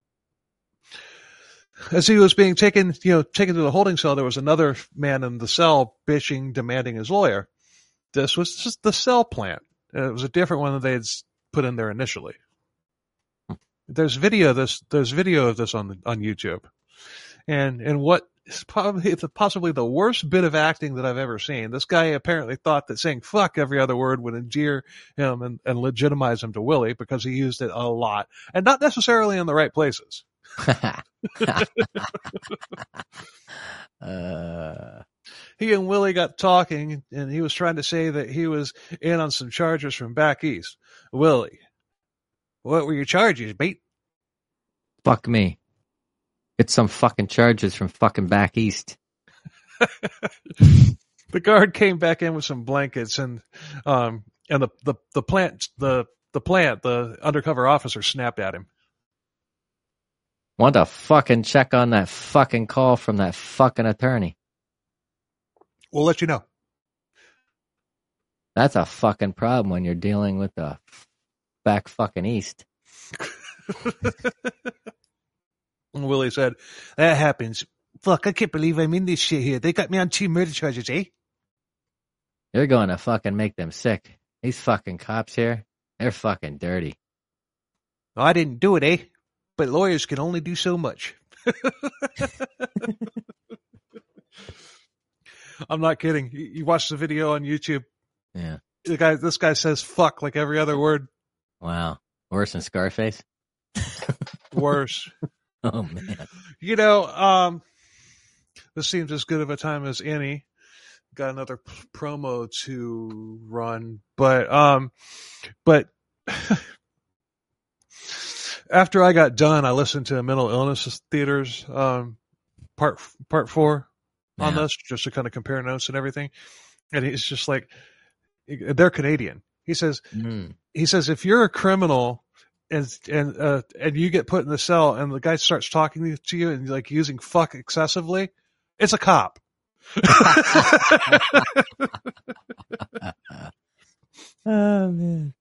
as he was being taken, you know, taken to the holding cell, there was another man in the cell bitching, demanding his lawyer. This was just the cell plant. And it was a different one that they had put in there initially. There's video of this, there's video of this on the, on YouTube. And, and what is probably, possibly the worst bit of acting that I've ever seen. This guy apparently thought that saying fuck every other word would endear him and, and legitimize him to Willie because he used it a lot and not necessarily in the right places. uh... He and Willie got talking and he was trying to say that he was in on some charges from back east. Willie, what were your charges, mate? Fuck me. It's some fucking charges from fucking back east. The guard came back in with some blankets and um and the, the, the plant the the plant, the undercover officer snapped at him. Want to fucking check on that fucking call from that fucking attorney. We'll let you know. That's a fucking problem when you're dealing with the back fucking east. Willie said, that happens. Fuck, I can't believe I'm in this shit here. They got me on two murder charges, eh? You're going to fucking make them sick. These fucking cops here, they're fucking dirty. I didn't do it, eh? But lawyers can only do so much. I'm not kidding. You watch the video on YouTube. Yeah. The guy, this guy says fuck like every other word. Wow. Worse than Scarface? Worse. Oh, man. You know, um, this seems as good of a time as any. Got another p- promo to run, but, um, but after I got done, I listened to Mental Illness Theater's, um, part, part four on Yeah. this, just to kind of compare notes and everything. And he's just like, they're Canadian. He says, Mm. he says, if you're a criminal and, and, uh, and you get put in the cell and the guy starts talking to you and like using fuck excessively, it's a cop. Oh, man.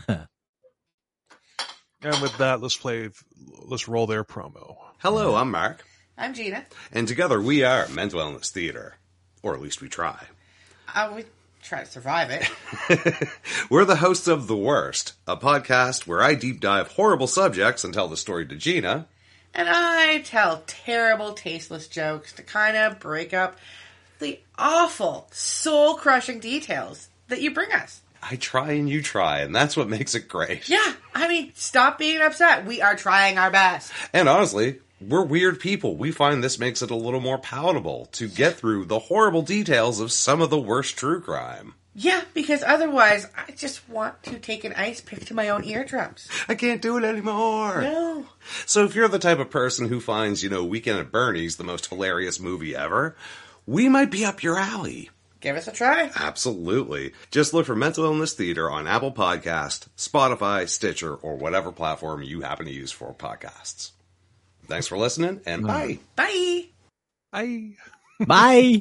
And with that, let's play, let's roll their promo. Hello, I'm Mark. I'm Gina. And together we are Mental Illness Theater. Or at least we try. Uh, we try to survive it. We're the hosts of The Worst, a podcast where I deep dive horrible subjects and tell the story to Gina. And I tell terrible, tasteless jokes to kind of break up the awful, soul-crushing details that you bring us. I try and you try, and that's what makes it great. Yeah, I mean, stop being upset. We are trying our best. And honestly, we're weird people. We find this makes it a little more palatable to get through the horrible details of some of the worst true crime. Yeah, because otherwise I just want to take an ice pick to my own eardrums. I can't do it anymore. No. So if you're the type of person who finds, you know, Weekend at Bernie's the most hilarious movie ever, we might be up your alley. Give us a try. Absolutely. Just look for Mental Illness Theater on Apple Podcast, Spotify, Stitcher, or whatever platform you happen to use for podcasts. Thanks for listening, and bye. Bye. I Bye.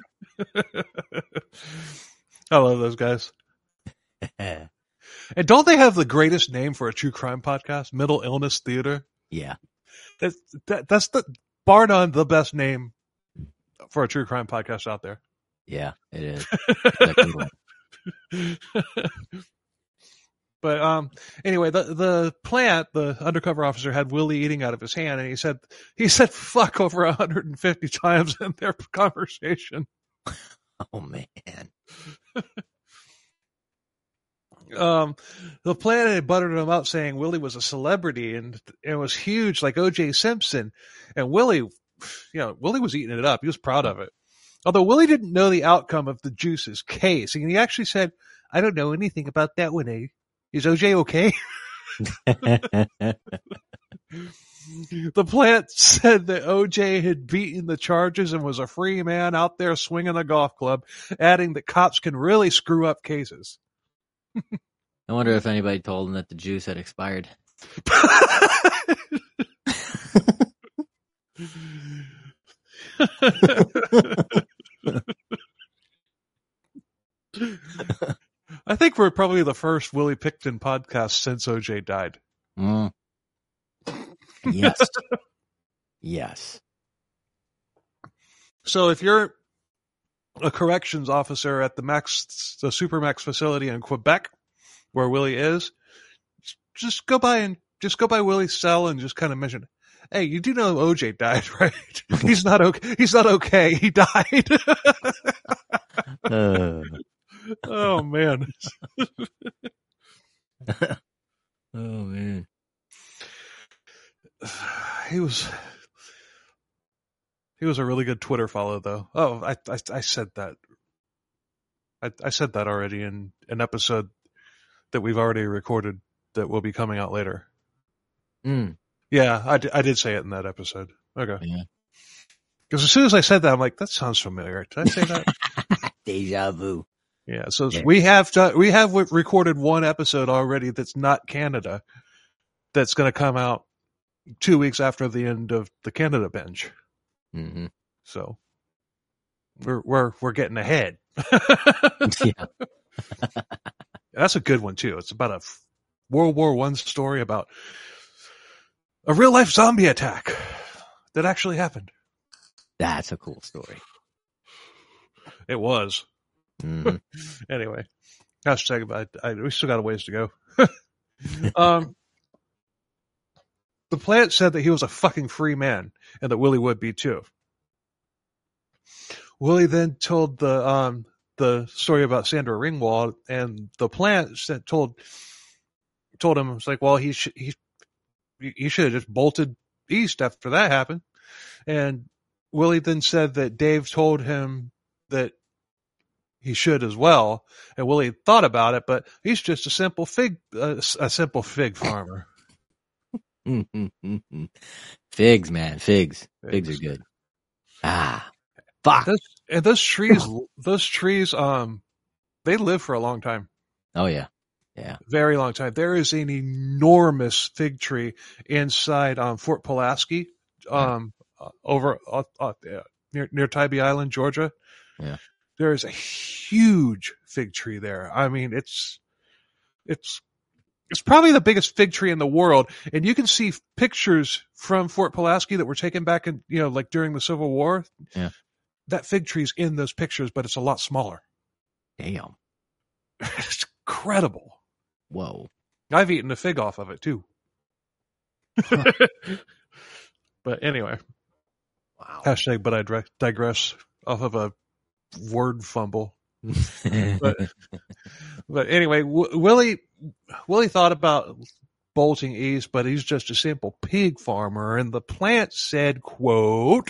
I love those guys. And don't they have the greatest name for a true crime podcast? Mental Illness Theater. Yeah. That's that, that's the bar none the best name for a true crime podcast out there. Yeah, it is. It's But um, anyway, the the plant, the undercover officer had Willie eating out of his hand, and he said he said "fuck" over one hundred fifty times in their conversation. oh man. Um, the plant had buttered him up, saying Willie was a celebrity and it was huge, like O J Simpson. And Willie, you know, Willie was eating it up. He was proud of it. Although Willie didn't know the outcome of the Juice's case, and he actually said, "I don't know anything about that one. Eh? Is O J okay?" The plant said that O J had beaten the charges and was a free man out there swinging a golf club, adding that cops can really screw up cases. I wonder if anybody told him that the juice had expired. I think we're probably the first Willie Picton podcast since O J died. Mm. Yes. Yes. So if you're a corrections officer at the Max, the Supermax facility in Quebec, where Willie is, just go by and just go by Willie's cell and just kind of mention, "Hey, you do know O J died, right? He's not okay. He's not okay. He died." uh. Oh man. Oh man. He was he was a really good Twitter follow, though. Oh, I I, I said that. I, I said that already in an episode that we've already recorded that will be coming out later. Mm. Yeah, I, d- I did say it in that episode. Okay. Yeah. Because as soon as I said that, I'm like, that sounds familiar. Did I say that? Deja vu. Yeah. So Yeah. we have to, we have recorded one episode already that's not Canada. That's going to come out two weeks after the end of the Canada binge. Mm-hmm. So we're we're we're getting ahead. Yeah. That's a good one too. It's about a World War One story about a real life zombie attack that actually happened. That's a cool story. It was. Mm-hmm. Anyway, hashtag. I, I, we still got a ways to go. um, the plant said that he was a fucking free man and that Willie would be too. Willie then told the um the story about Sandra Ringwald, and the plant said, told told him, it's like, well, he sh- he he should have just bolted east after that happened. And Willie then said that Dave told him that he should as well, and Willie thought about it, but he's just a simple fig uh, a simple fig farmer. Figs, man, figs. Figs are good. Ah, fuck. Those, and those trees, those trees, um, they live for a long time. Oh yeah, yeah. Very long time. There is an enormous fig tree inside um, Fort Pulaski, um, uh, over uh, uh, near near Tybee Island, Georgia. Yeah. There is a huge fig tree there. I mean, it's it's it's probably the biggest fig tree in the world, and you can see pictures from Fort Pulaski that were taken back in, you know, like during the Civil War. Yeah. That fig tree's in those pictures, but it's a lot smaller. Damn. It's incredible. Whoa. I've eaten a fig off of it too. But anyway. Wow. Hashtag, but I dre- digress off of a word fumble. but, but anyway, w- Willie, Willie thought about bolting east, but he's just a simple pig farmer. And the plant said, quote,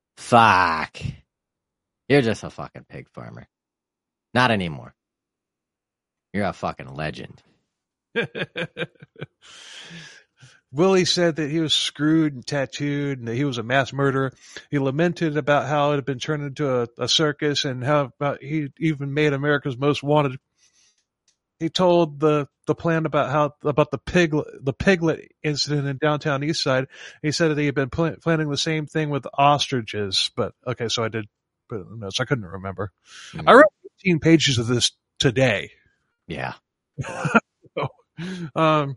Fuck. You're just a fucking pig farmer. Not anymore. You're a fucking legend. Willie said that he was screwed and tattooed and that he was a mass murderer. He lamented about how it had been turned into a, a circus and how about he even made America's Most Wanted. He told the, the plan about how about the piglet the piglet incident in downtown Eastside. He said that he had been pl- planning the same thing with ostriches. But okay, so I did put it in the notes. I couldn't remember. Mm-hmm. I read fifteen pages of this today. Yeah. so, um.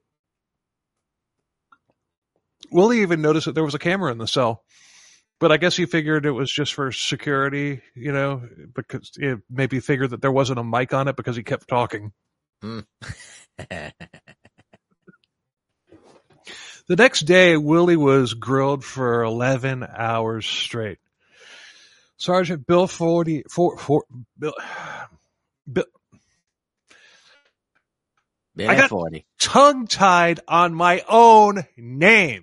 Willie even noticed that there was a camera in the cell, but I guess he figured it was just for security, you know, because it maybe figured that there wasn't a mic on it because he kept talking. Mm. The next day, Willie was grilled for eleven hours straight. Sergeant Bill Forty, for, for, Bill, Bill, Bill I got forty. tongue-tied on my own name.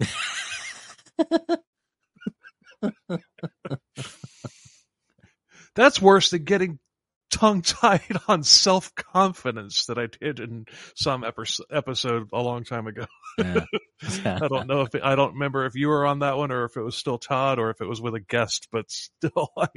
That's worse than getting tongue-tied on self-confidence that I did in some episode a long time ago. Yeah. I don't know if it, I don't remember if you were on that one or if it was still Todd or if it was with a guest, but still, I,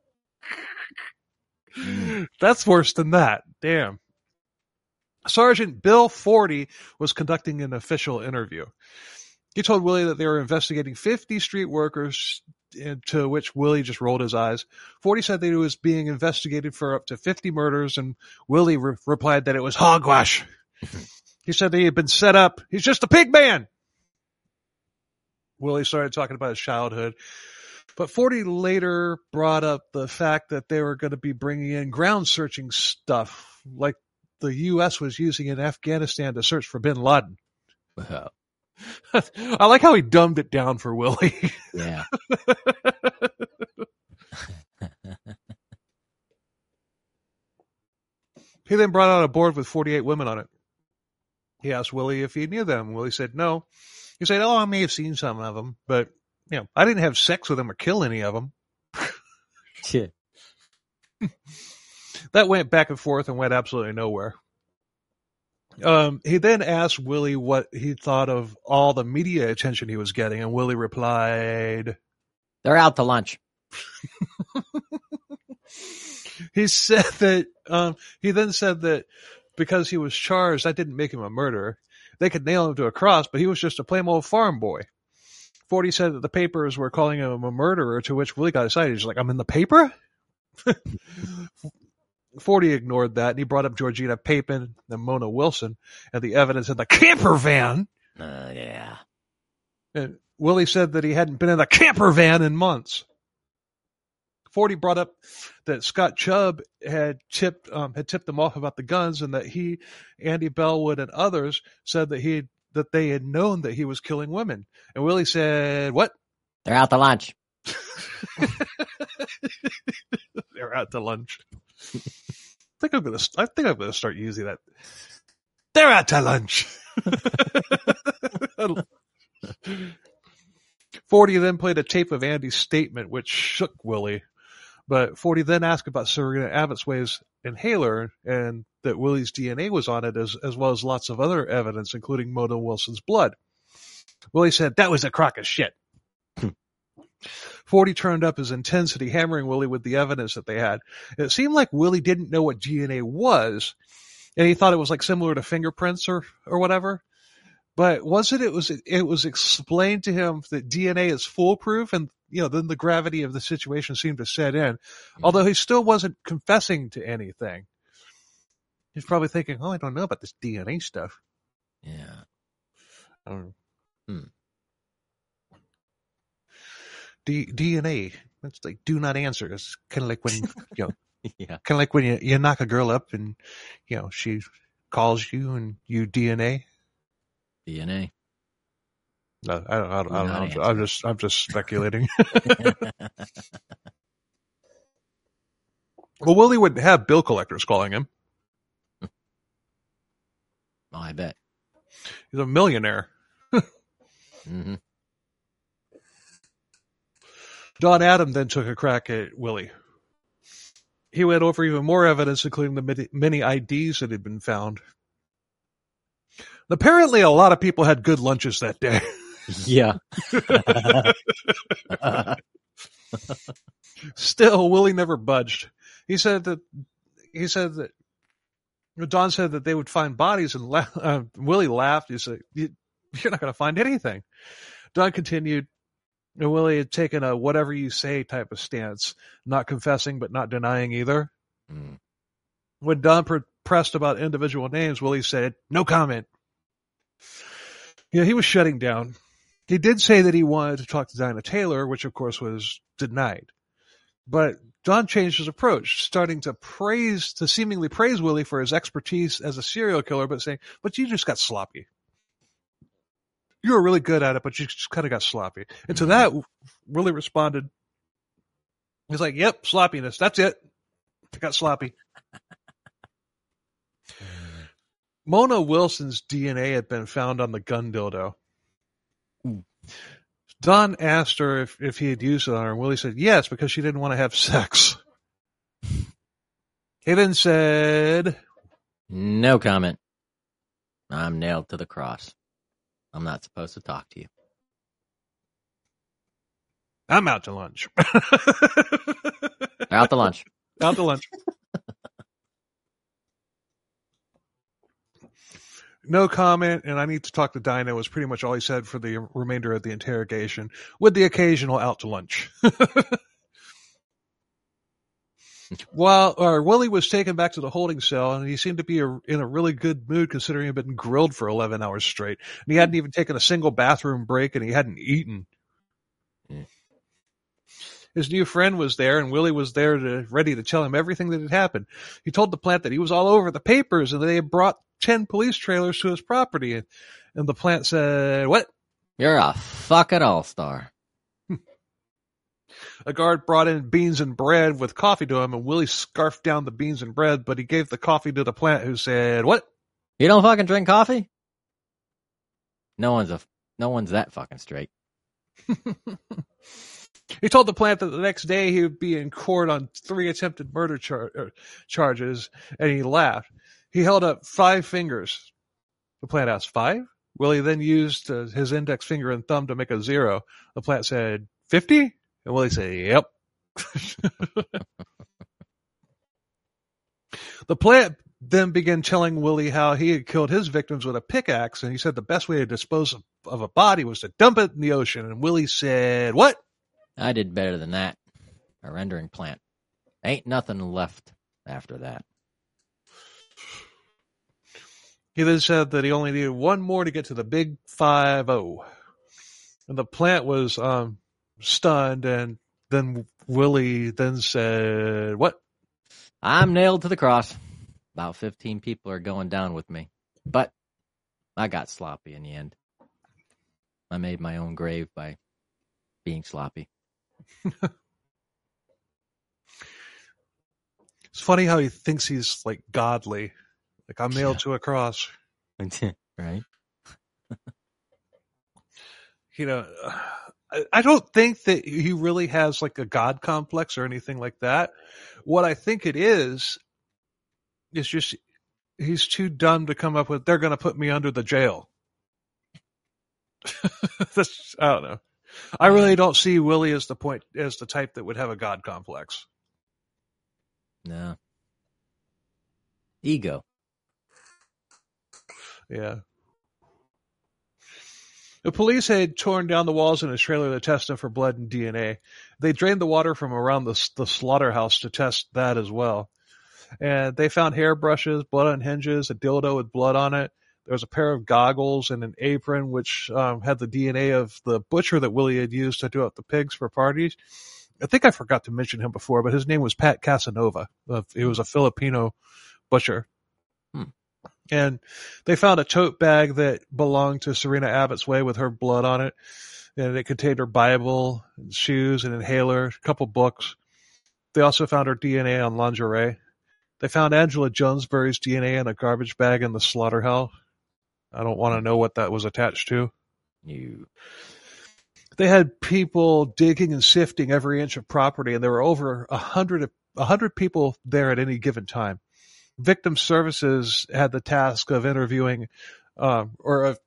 mm. That's worse than that. Damn. Sergeant Bill Forty was conducting an official interview. He told Willie that they were investigating fifty street workers, to which Willie just rolled his eyes. Forty said that he was being investigated for up to fifty murders, and Willie re- replied that it was hogwash. He said that he had been set up. He's just a pig man. Willie started talking about his childhood. But Forty later brought up the fact that they were going to be bringing in ground searching stuff, like the U S was using in Afghanistan to search for bin Laden. Wow. I like how he dumbed it down for Willie. Yeah. He then brought out a board with forty-eight women on it. He asked Willie if he knew them. Willie said no. He said, oh, I may have seen some of them, but you know, I didn't have sex with them or kill any of them. Yeah. That went back and forth and went absolutely nowhere. Um, he then asked Willie what he thought of all the media attention he was getting, and Willie replied, they're out to lunch. He said that, um, he then said that because he was charged, that didn't make him a murderer. They could nail him to a cross, but he was just a plain old farm boy. Forty said that the papers were calling him a murderer, to which Willie got excited. He's like, I'm in the paper? Forty ignored that, and he brought up Georgina Papin and Mona Wilson and the evidence in the camper van. Uh, yeah. And Willie said that he hadn't been in the camper van in months. Forty brought up that Scott Chubb had tipped um, had tipped them off about the guns, and that he, Andy Bellwood, and others said that he that they had known that he was killing women. And Willie said, "What? They're out to lunch." They're out to lunch. I think I'm gonna. I think I'm gonna start using that. They're out to lunch. Forty then played a tape of Andy's statement, which shook Willie. But Forty then asked about Serena Abbotsway's inhaler, and that Willie's D N A was on it, as as well as lots of other evidence, including Mona Wilson's blood. Willie said that was a crock of shit. Forty turned up his intensity, hammering Willie with the evidence that they had. It seemed like Willie didn't know what D N A was, and he thought it was like similar to fingerprints or, or whatever. But was it, it was, it was explained to him that D N A is foolproof, and, you know, then the gravity of the situation seemed to set in, mm-hmm. although he still wasn't confessing to anything. He's probably thinking, oh, I don't know about this D N A stuff. Yeah. Um, hmm. D- DNA. It's like do not answer. It's kind of like when you know, yeah, kind of like when you, you knock a girl up and you know she calls you and you D N A. D N A. No, I don't. I don't, I don't know. I'm, I'm just. I'm just speculating. Well, Willie wouldn't have bill collectors calling him. Oh, I bet. He's a millionaire. Mm-hmm. Don Adam then took a crack at Willie. he went over even more evidence, including the many, many I Ds that had been found. Apparently, a lot of people had good lunches that day. Yeah. Still, Willie never budged. He said that he said that Don said that they would find bodies, and la- uh, Willie laughed. He said, "You're not going to find anything." Don continued, and Willie had taken a whatever you say type of stance, not confessing but not denying either. Mm. When Don pre- pressed about individual names, Willie said, "No comment." You know, he was shutting down. He did say that he wanted to talk to Dinah Taylor, which of course was denied. But Don changed his approach, starting to praise, to seemingly praise Willie for his expertise as a serial killer, but saying, "But you just got sloppy. You were really good at it, but you just kind of got sloppy." And to that, Willie responded, he's like, "Yep, sloppiness. That's it. I got sloppy." Mona Wilson's D N A had been found on the gun dildo. Mm. Don asked her if, if he had used it on her, and Willie said yes, because she didn't want to have sex. He then said, No comment. I'm nailed to the cross. I'm not supposed to talk to you. "I'm out to lunch." Out to lunch. Out to lunch. No comment, and I need to talk to Dinah was pretty much all he said for the remainder of the interrogation, with the occasional out to lunch. While or Willie was taken back to the holding cell, and he seemed to be a, in a really good mood considering he had been grilled for eleven hours straight. And he hadn't even taken a single bathroom break, and he hadn't eaten. Mm. His new friend was there, and Willie was there to ready to tell him everything that had happened. He told the plant that he was all over the papers, and they had brought ten police trailers to his property. And, and the plant said, "What?" You're a fucking all-star. A guard brought in beans and bread with coffee to him, and Willie scarfed down the beans and bread, but he gave the coffee to the plant, who said, "What?" You don't fucking drink coffee? No one's a no one's that fucking straight. He told the plant that the next day he would be in court on three attempted murder char- er, charges, and he laughed. He held up five fingers. The plant asked, "Five?" Willie then used uh, his index finger and thumb to make a zero. The plant said, "Fifty?" And Willie said, "Yep." The plant then began telling Willie how he had killed his victims with a pickaxe, and he said the best way to dispose of, of a body was to dump it in the ocean. And Willie said, "What?" I did better than that. A rendering plant. Ain't nothing left after that. He then said that he only needed one more to get to the big five oh. And the plant was um, stunned, and then Willie then said, "What?" I'm nailed to the cross. About fifteen people are going down with me. But I got sloppy in the end. I made my own grave by being sloppy. It's funny how he thinks he's like godly. Like, I'm nailed Yeah. to a cross. Right? You know, I, I don't think that he really has like a God complex or anything like that. What I think it is, is just he's too dumb to come up with, "They're going to put me under the jail." That's, I don't know. I really don't see Willie as the point, as the type that would have a God complex. No. Ego. Yeah. The police had torn down the walls in his trailer to test him for blood and D N A. They drained the water from around the, the slaughterhouse to test that as well. And they found hairbrushes, blood on hinges, a dildo with blood on it. There was a pair of goggles and an apron, which um, had the D N A of the butcher that Willie had used to do up the pigs for parties. I think I forgot to mention him before, but his name was Pat Casanova. Uh, he was a Filipino butcher. Hmm. And they found a tote bag that belonged to Serena Abbott's Way with her blood on it. And it contained her Bible, and shoes, an inhaler, a couple books. They also found her D N A on lingerie. They found Angela Jonesbury's D N A in a garbage bag in the slaughterhouse. I don't want to know what that was attached to. You. they had people digging and sifting every inch of property, and there were over a hundred a hundred people there at any given time. Victim services had the task of interviewing, um, or of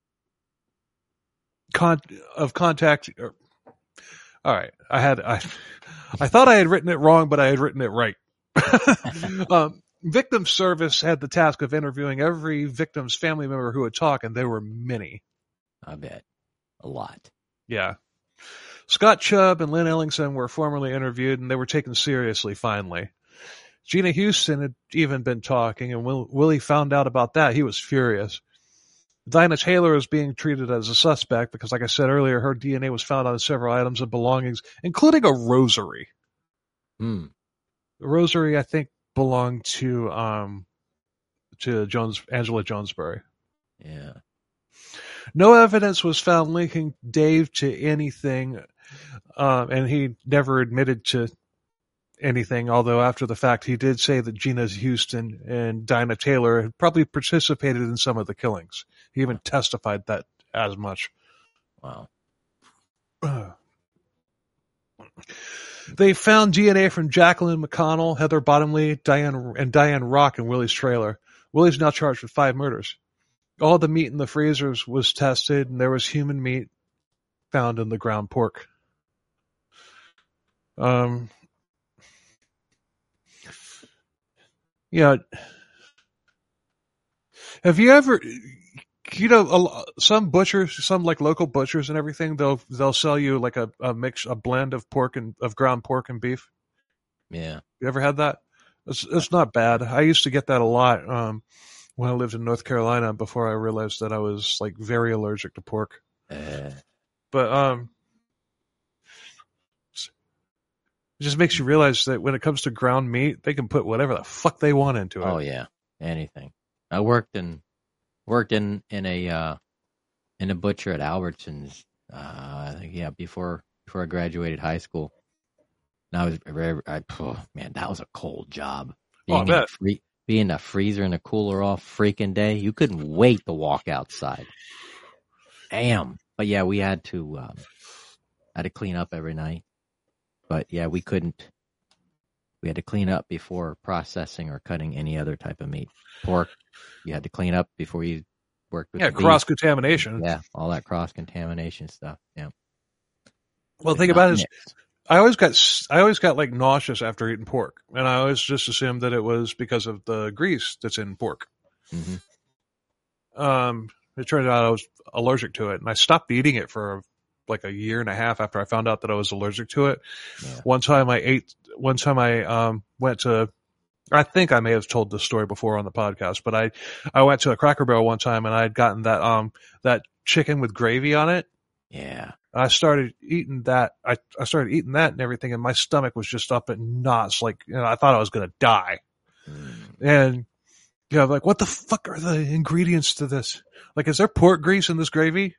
con of contact. Or, all right, I had I, I thought I had written it wrong, but I had written it right. um, Victim service had the task of interviewing every victim's family member who would talk, and there were many. I bet. A lot. Yeah. Scott Chubb and Lynn Ellingson were formerly interviewed, and they were taken seriously finally. Gina Houston had even been talking, and when Willie found out about that, he was furious. Dinah Taylor was being treated as a suspect because, like I said earlier, her D N A was found on several items of belongings, including a rosary. Hmm. The rosary, I think, belonged to um to Jones Angela Jonesbury. Yeah. No evidence was found linking Dave to anything, um, and he never admitted to anything, although after the fact he did say that Gina Houston and Dinah Taylor had probably participated in some of the killings. He even testified that as much. Wow. They found D N A from Jacqueline McConnell, Heather Bottomley, Diane, and Diane Rock in Willie's trailer. Willie's now charged with five murders. All the meat in the freezers was tested, and there was human meat found in the ground pork. Um, yeah. Have you ever, you know, some butchers, some like local butchers and everything, they'll they'll sell you like a, a mix, a blend of pork and of ground pork and beef. Yeah. You ever had that? It's it's not bad. I used to get that a lot. Um. When I lived in North Carolina, before I realized that I was like very allergic to pork. Uh, but um, it just makes you realize that when it comes to ground meat, they can put whatever the fuck they want into it. oh yeah, anything. I worked in worked in in a uh, in a butcher at Albertsons. Uh, yeah, before before I graduated high school. And I was very, I, oh, man, that was a cold job. Oh, I Being in bet. free, be in the freezer and the cooler all freaking day. You couldn't wait to walk outside. Damn. But yeah, we had to, um, had to clean up every night. But yeah, we couldn't, we had to clean up before processing or cutting any other type of meat. Pork, you had to clean up before you worked with Yeah, the beef. cross contamination. Yeah, all that cross contamination stuff. Yeah. Well, the But thing not about it is, mixed. I always got s- I always got like nauseous after eating pork, and I always just assumed that it was because of the grease that's in pork. Mhm. Um, it turned out I was allergic to it, and I stopped eating it for like a year and a half after I found out that I was allergic to it. Yeah. One time I ate. One time I um went to. I think I may have told this story before on the podcast, but I I went to a Cracker Barrel one time, and I had gotten that um that chicken with gravy on it. Yeah. I started eating that. I, I started eating that and everything, and my stomach was just up in knots. Like, you know, I thought I was going to die. Mm. And, you know, like, what the fuck are the ingredients to this? Like, is there pork grease in this gravy?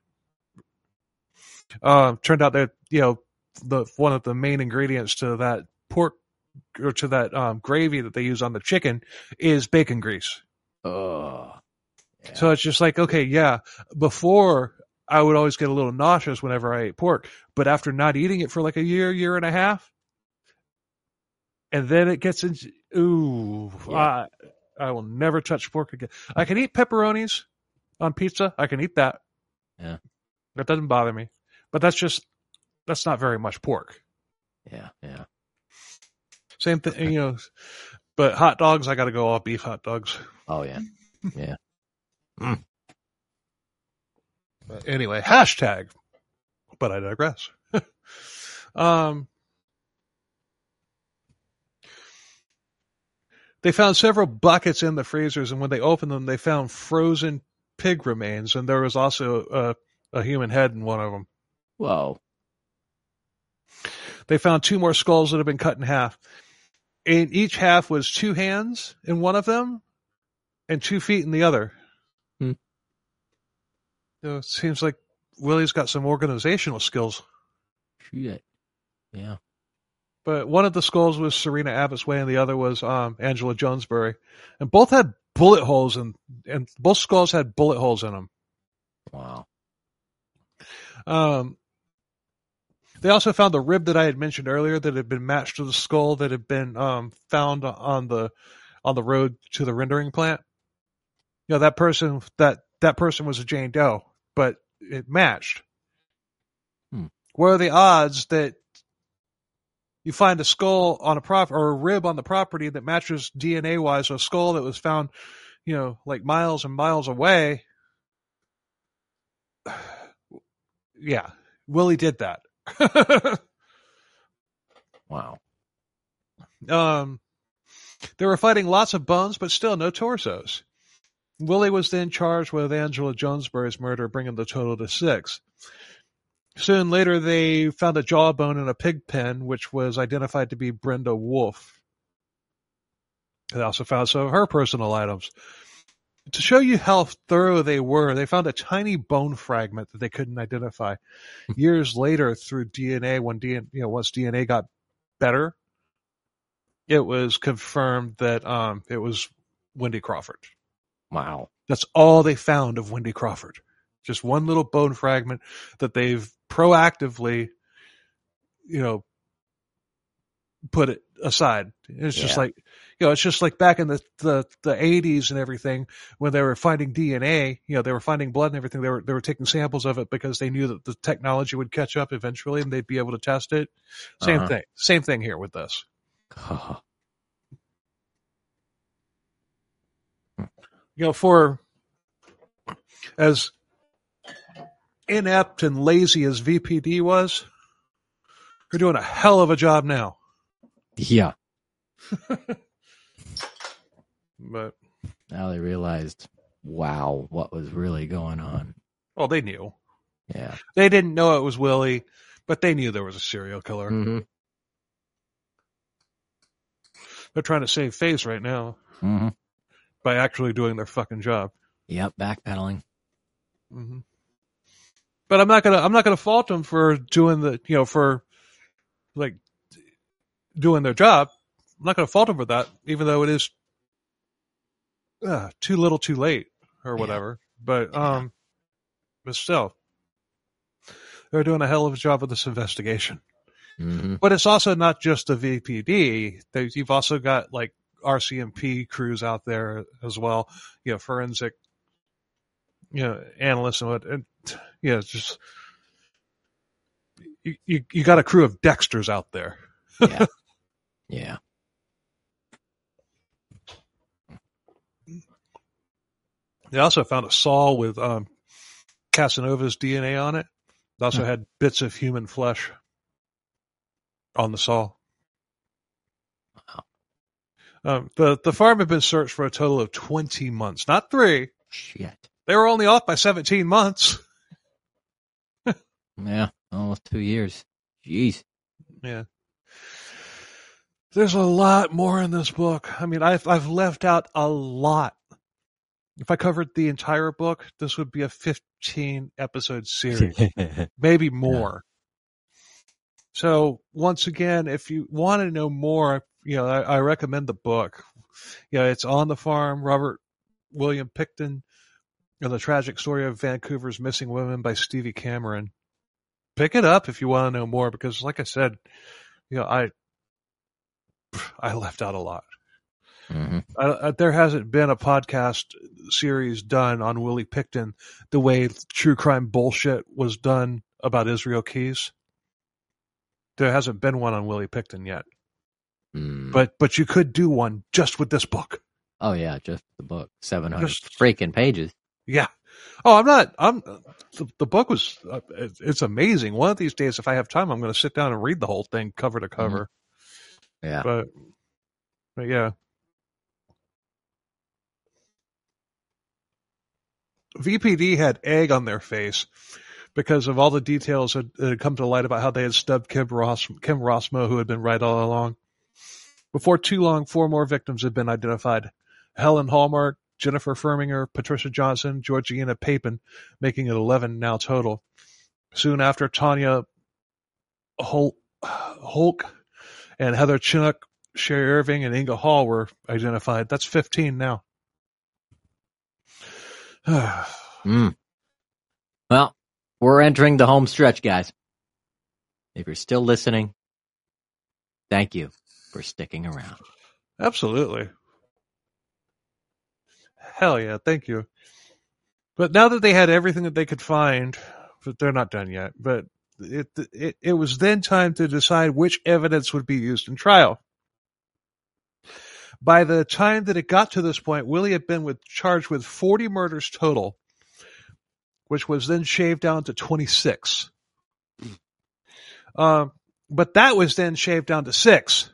Uh, turned out that, you know, the, one of the main ingredients to that pork or to that, um, gravy that they use on the chicken is bacon grease. Oh. Yeah. So it's just like, okay, yeah, before I would always get a little nauseous whenever I ate pork, but after not eating it for like a year, year and a half, and then it gets into, ooh, Yeah. I, I will never touch pork again. I can eat pepperonis on pizza. I can eat that. Yeah. That doesn't bother me, but that's just, that's not very much pork. Yeah. Yeah. Same thing, you know, but hot dogs, I got to go all beef hot dogs. Oh yeah. Yeah. But anyway, hashtag, but I digress. um, they found several buckets in the freezers, and when they opened them, they found frozen pig remains, and there was also a, a human head in one of them. Whoa. They found two more skulls that had been cut in half. In each half was two hands in one of them and two feet in the other. Hmm. So it seems like Willie's got some organizational skills. Shit. Yeah. But one of the skulls was Serena Abbott's Way, and the other was um, Angela Jonesbury, and both had bullet holes, in, and both skulls had bullet holes in them. Wow. Um, They also found the rib that I had mentioned earlier that had been matched to the skull that had been um, found on the on the road to the rendering plant. You know, that person that that person was a Jane Doe, but it matched. Hmm. What are the odds that you find a skull on a prop or a rib on the property that matches D N A wise a skull that was found, you know, like miles and miles away? Yeah, Willie did that. Wow. Um, they were finding lots of bones, but still no torsos. Willie was then charged with Angela Jonesbury's murder, bringing the total to six. Soon later, they found a jawbone in a pig pen, which was identified to be Brenda Wolfe. They also found some of her personal items. To show you how thorough they were, they found a tiny bone fragment that they couldn't identify. Years later, through D N A, when D N A, you know, once D N A got better, it was confirmed that um, it was Wendy Crawford. Wow. That's all they found of Wendy Crawford. Just one little bone fragment that they've proactively, you know, put it aside. It's just Yeah. like, you know, it's just like back in the, the, the eighties and everything when they were finding D N A, you know, they were finding blood and everything. They were, they were taking samples of it because they knew that the technology would catch up eventually and they'd be able to test it. Same Uh-huh. thing. Same thing here with this. You know, for as inept and lazy as V P D was, they're doing a hell of a job now. Yeah. But, Now they realized, wow, what was really going on. well, they knew. Yeah. They didn't know it was Willie, but they knew there was a serial killer. Mm-hmm. They're trying to save face right now Mm-hmm. by actually doing their fucking job. Yep. Backpedaling. Mm-hmm. But I'm not gonna, I'm not gonna fault them for doing the, you know, for like doing their job. I'm not gonna fault them for that, even though it is uh, too little, too late, or Yeah. whatever. But Yeah. um, but still, they're doing a hell of a job with this investigation. Mm-hmm. But it's also not just the V P D. They, you've also got like R C M P crews out there as well. You know, forensic, you know, analysts and what. And, you know, it's just you, you. You got a crew of Dexters out there. Yeah. Yeah. They also found a saw with um, Casanova's D N A on it. It also Hmm. had bits of human flesh on the saw. Wow. Um, the the farm had been searched for a total of twenty months, not three. Shit. They were only off by seventeen months. Yeah. Almost two years. Jeez. Yeah. There's a lot more in this book. I mean, I've I've left out a lot. If I covered the entire book, this would be a fifteen episode series, maybe more. So once again, if you want to know more, you know, I, I recommend the book. You know, it's On the Farm, Robert William Pickton, and the Tragic Story of Vancouver's Missing Women by Stevie Cameron. Pick it up if you want to know more, because like I said, you know, I I left out a lot. Mm-hmm. I, I, there hasn't been a podcast series done on Willie Pickton the way true crime bullshit was done about Israel Keys. There hasn't been one on Willie Pickton yet, Mm. but but you could do one just with this book. Oh yeah, just the book, seven hundred Just- freaking pages. Yeah. Oh, I'm not. I'm. The, the book was. Uh, it, it's amazing. One of these days, if I have time, I'm going to sit down and read the whole thing cover to cover. Yeah. But, but yeah. V P D had egg on their face because of all the details that that had come to light about how they had stubbed Kim, Ross, Kim Rossmo, who had been right all along. Before too long, four more victims had been identified. Helen Hallmark, Jennifer Firminger, Patricia Johnson, Georgina Papin, making it eleven now total. Soon after, Tanya Hol- Holk and Heather Chinook, Sherry Irving, and Inga Hall were identified. That's fifteen now. Mm. Well, we're entering the home stretch, guys. If you're still listening, thank you for sticking around. Absolutely. Hell yeah, thank you. But now that they had everything that they could find, but they're not done yet, but it, it, it was then time to decide which evidence would be used in trial. By the time that it got to this point, Willie had been with, charged with forty murders total, which was then shaved down to twenty-six. Um, but that was then shaved down to six.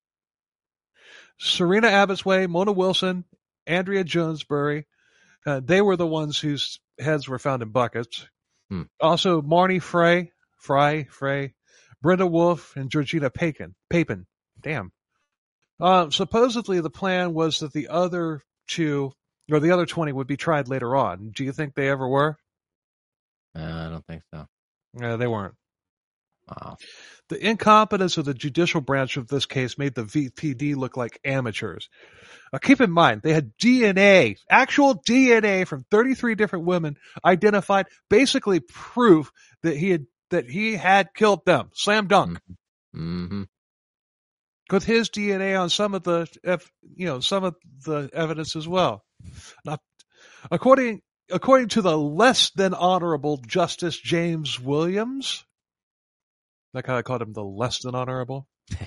Serena Abbotsway, Mona Wilson, Andrea Jonesbury, uh, they were the ones whose heads were found in buckets. Hmm. Also, Marnie Frey, Fry, Frey, Brenda Wolfe, and Georgina Papin. Papin. Damn. Uh, supposedly, the plan was that the other two, or the other twenty, would be tried later on. Do you think they ever were? Uh, I don't think so. No, they weren't. Wow. The incompetence of the judicial branch of this case made the V P D look like amateurs. Now, keep in mind, they had D N A, actual D N A from thirty-three different women identified, basically proof that he had that he had killed them. Slam dunk. Mm-hmm. With his D N A on some of the, you know, some of the evidence as well. Now, according according to the less than honorable Justice James Williams. Like how I called him the less than honorable.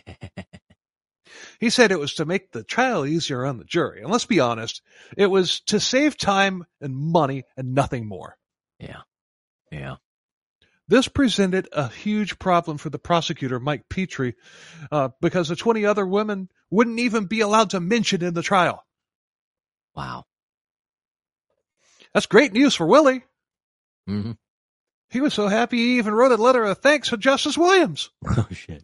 He said it was to make the trial easier on the jury. And let's be honest, it was to save time and money and nothing more. Yeah. Yeah. This presented a huge problem for the prosecutor, Mike Petrie, uh, because the twenty other women wouldn't even be allowed to mention in the trial. Wow. That's great news for Willie. Mm-hmm. He was so happy he even wrote a letter of thanks to Justice Williams. Oh, shit.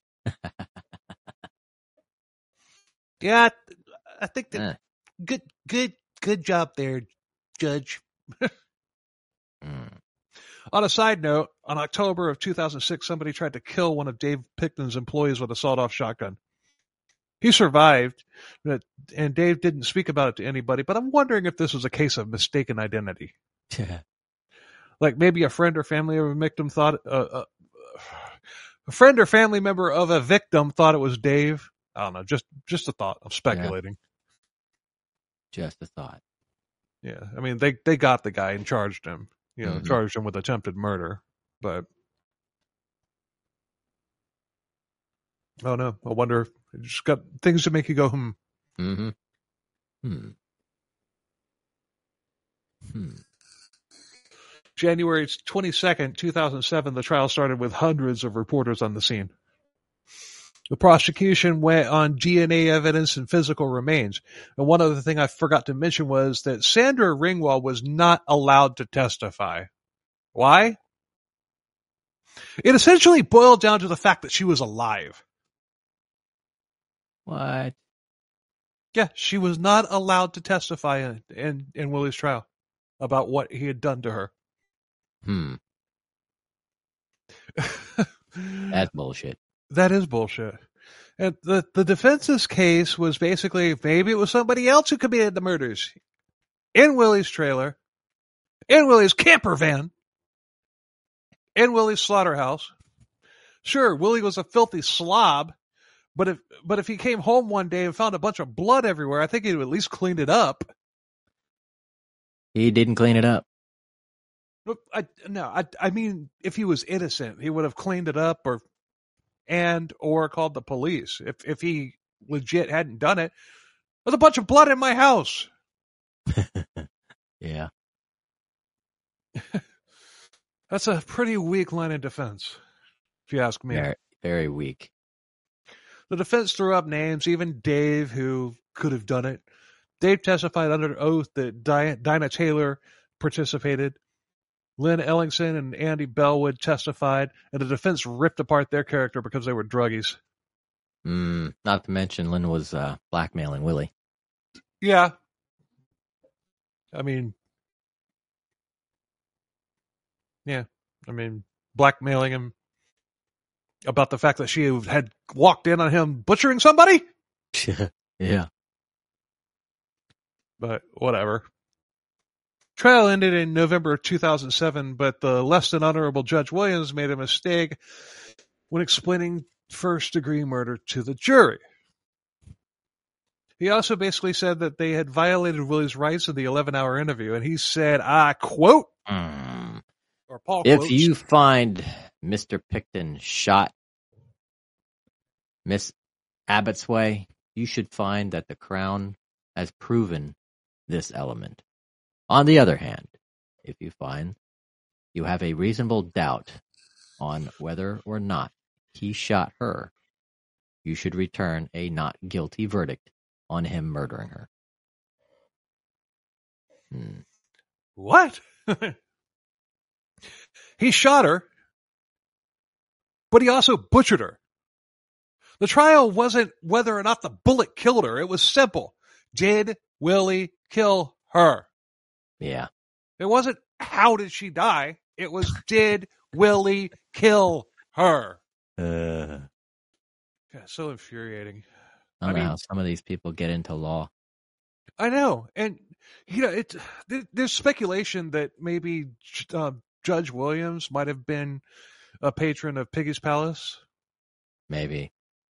Yeah, I think that Eh. good, good, good job there, Judge. Mm. On a side note, on October of two thousand six, somebody tried to kill one of Dave Pickton's employees with a sawed-off shotgun. He survived, and Dave didn't speak about it to anybody, but I'm wondering if this was a case of mistaken identity. Yeah. Like maybe a friend or family of a victim thought, uh, uh, a friend or family member of a victim thought it was Dave. I don't know, just just a thought. I'm speculating. Yeah. Just a thought. Yeah, I mean they they got the guy and charged him. You know, Mm-hmm. charged him with attempted murder, but oh no, I wonder. It just got things to make you go, hmm. Mm-hmm. Hmm. Hmm. January twenty-second, two thousand seven, the trial started with hundreds of reporters on the scene. The prosecution went on D N A evidence and physical remains. And one other thing I forgot to mention was that Sandra Ringwald was not allowed to testify. Why? It essentially boiled down to the fact that she was alive. What? Yeah, she was not allowed to testify in, in, in Willie's trial about what he had done to her. Hmm. That's bullshit. That is bullshit. And the, the defense's case was basically maybe it was somebody else who committed the murders. In Willie's trailer, in Willie's camper van, in Willie's slaughterhouse. Sure, Willie was a filthy slob, but if but if he came home one day and found a bunch of blood everywhere, I think he'd at least clean it up. He didn't clean it up. But I, no, I, I mean, if he was innocent, he would have cleaned it up or and or called the police. If if he legit hadn't done it, there's a bunch of blood in my house. Yeah. That's a pretty weak line of defense, if you ask me. Very, very weak. The defense threw up names, even Dave, who could have done it. Dave testified under oath that Di- Dinah Taylor participated. Lynn Ellingson and Andy Bellwood testified, and the defense ripped apart their character because they were druggies. Mm, not to mention Lynn was uh, blackmailing Willie. Yeah. I mean, yeah. I mean, blackmailing him about the fact that she had walked in on him butchering somebody? Yeah. But whatever. Trial ended in November two thousand seven, but the less than honorable Judge Williams made a mistake when explaining first-degree murder to the jury. He also basically said that they had violated Willie's rights in the eleven-hour interview, and he said, I quote, Mm. or Paul If quotes, you find Mister Picton shot Miss Abbott's way, you should find that the Crown has proven this element. On the other hand, if you find you have a reasonable doubt on whether or not he shot her, you should return a not guilty verdict on him murdering her. Hmm. what? He shot her, but he also butchered her. The trial wasn't whether or not the bullet killed her. It was simple. Did Willie kill her? Yeah. It wasn't how did she die. It was did Willie kill her? Uh, Yeah, so infuriating. I don't I know mean- how some of these people get into law. I know. And, you know, it, there, there's speculation that maybe uh, Judge Williams might have been a patron of Piggy's Palace. Maybe.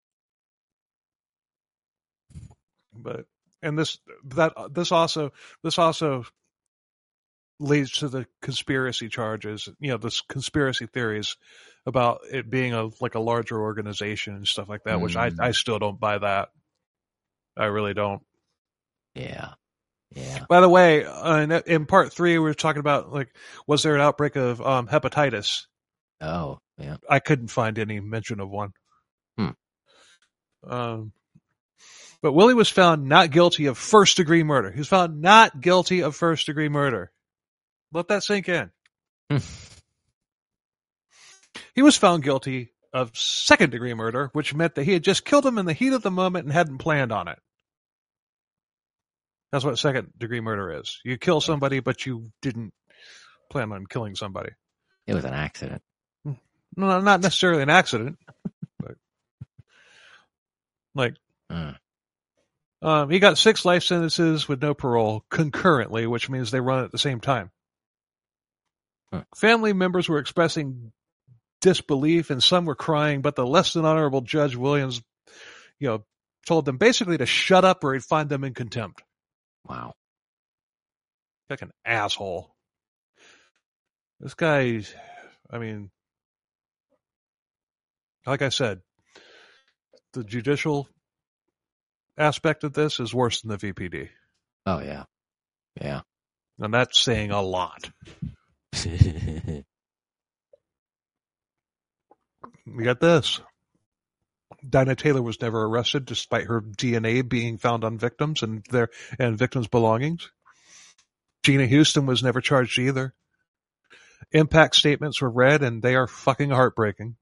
But and this that this also this also leads to the conspiracy charges, you know, this conspiracy theories about it being a like a larger organization and stuff like that, which I Mm. I still don't buy that. I really don't. Yeah. Yeah. By the way, uh, in, in part three, we were talking about like, was there an outbreak of um, hepatitis? Oh, yeah. I couldn't find any mention of one. Hmm. Um, but Willie was found not guilty of first degree murder. He was found not guilty of first degree murder. Let that sink in. He was found guilty of second degree murder, which meant that he had just killed him in the heat of the moment and hadn't planned on it. That's what second degree murder is. You kill somebody, but you didn't plan on killing somebody. It was an accident. No, not necessarily an accident. But, like, Uh, um, he got six life sentences with no parole concurrently, which means they run at the same time. Huh. Family members were expressing disbelief, and some were crying, but the less than honorable Judge Williams, you know, told them basically to shut up or he'd find them in contempt. wow. Like an asshole. This guy, I mean, like I said, the judicial aspect of this is worse than the V P D. Oh, yeah. Yeah. And that's saying a lot. We got this. Dinah Taylor was never arrested despite her D N A being found on victims and their and victims' belongings. Gina Houston was never charged either. Impact statements were read and they are fucking heartbreaking.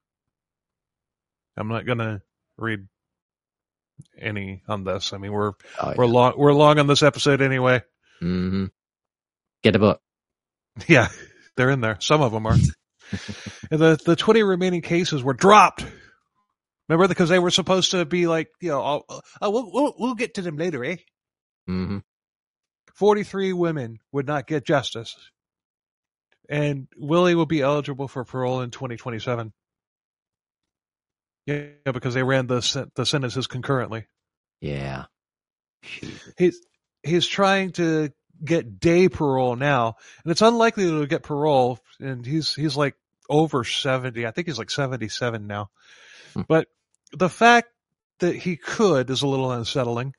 I'm not gonna read any on this. I mean, we're Oh, yeah. we're long we're long on this episode anyway. Mm-hmm. Get the book. Yeah, they're in there. Some of them are. And the the twenty remaining cases were dropped. Remember, because they were supposed to be like, you know, oh, oh, we'll, we'll we'll get to them later, eh? Mm-hmm. Forty-three women would not get justice, and Willie will be eligible for parole in twenty twenty-seven. Yeah, because they ran the sen- the sentences concurrently. Yeah. Jesus. He's he's trying to get day parole now, and it's unlikely that he'll get parole. And he's he's like over seventy. I think he's like seventy-seven now. Hmm. But the fact that he could is a little unsettling.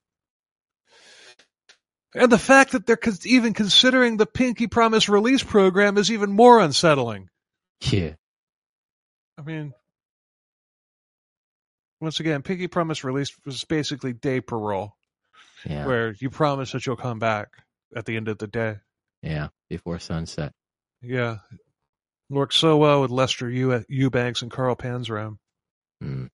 And the fact that they're cons- even considering the Pinky Promise release program is even more unsettling. Yeah. I mean, once again, Pinky Promise release was basically day parole, Yeah. where you promise that you'll come back at the end of the day. Yeah. Before sunset. Yeah. Worked so well with Lester Ew- Eubanks and Carl Panzram. Mm.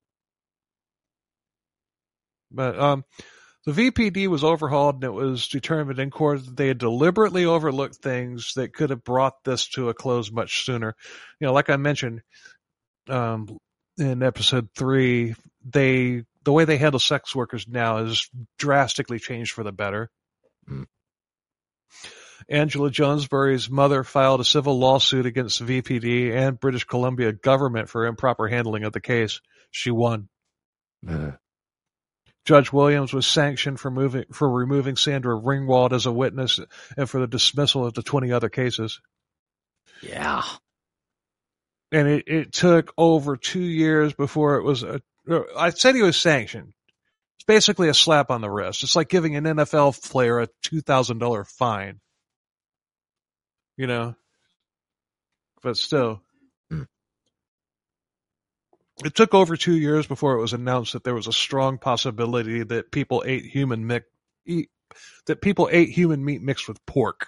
But um, the V P D was overhauled, and it was determined in court that they had deliberately overlooked things that could have brought this to a close much sooner. You know, like I mentioned um, in episode three, they the way they handle sex workers now is drastically changed for the better. Mm. Angela Jonesbury's mother filed a civil lawsuit against V P D and British Columbia government for improper handling of the case. She won. Ugh. Judge Williams was sanctioned for moving for removing Sandra Ringwald as a witness and for the dismissal of the twenty other cases. Yeah. And it, it took over two years before it was a, I said he was sanctioned. It's basically a slap on the wrist. It's like giving an N F L player a two thousand dollars fine. You know? But still. Hmm. It took over two years before it was announced that there was a strong possibility that people ate human mi- eat, that people ate human meat mixed with pork.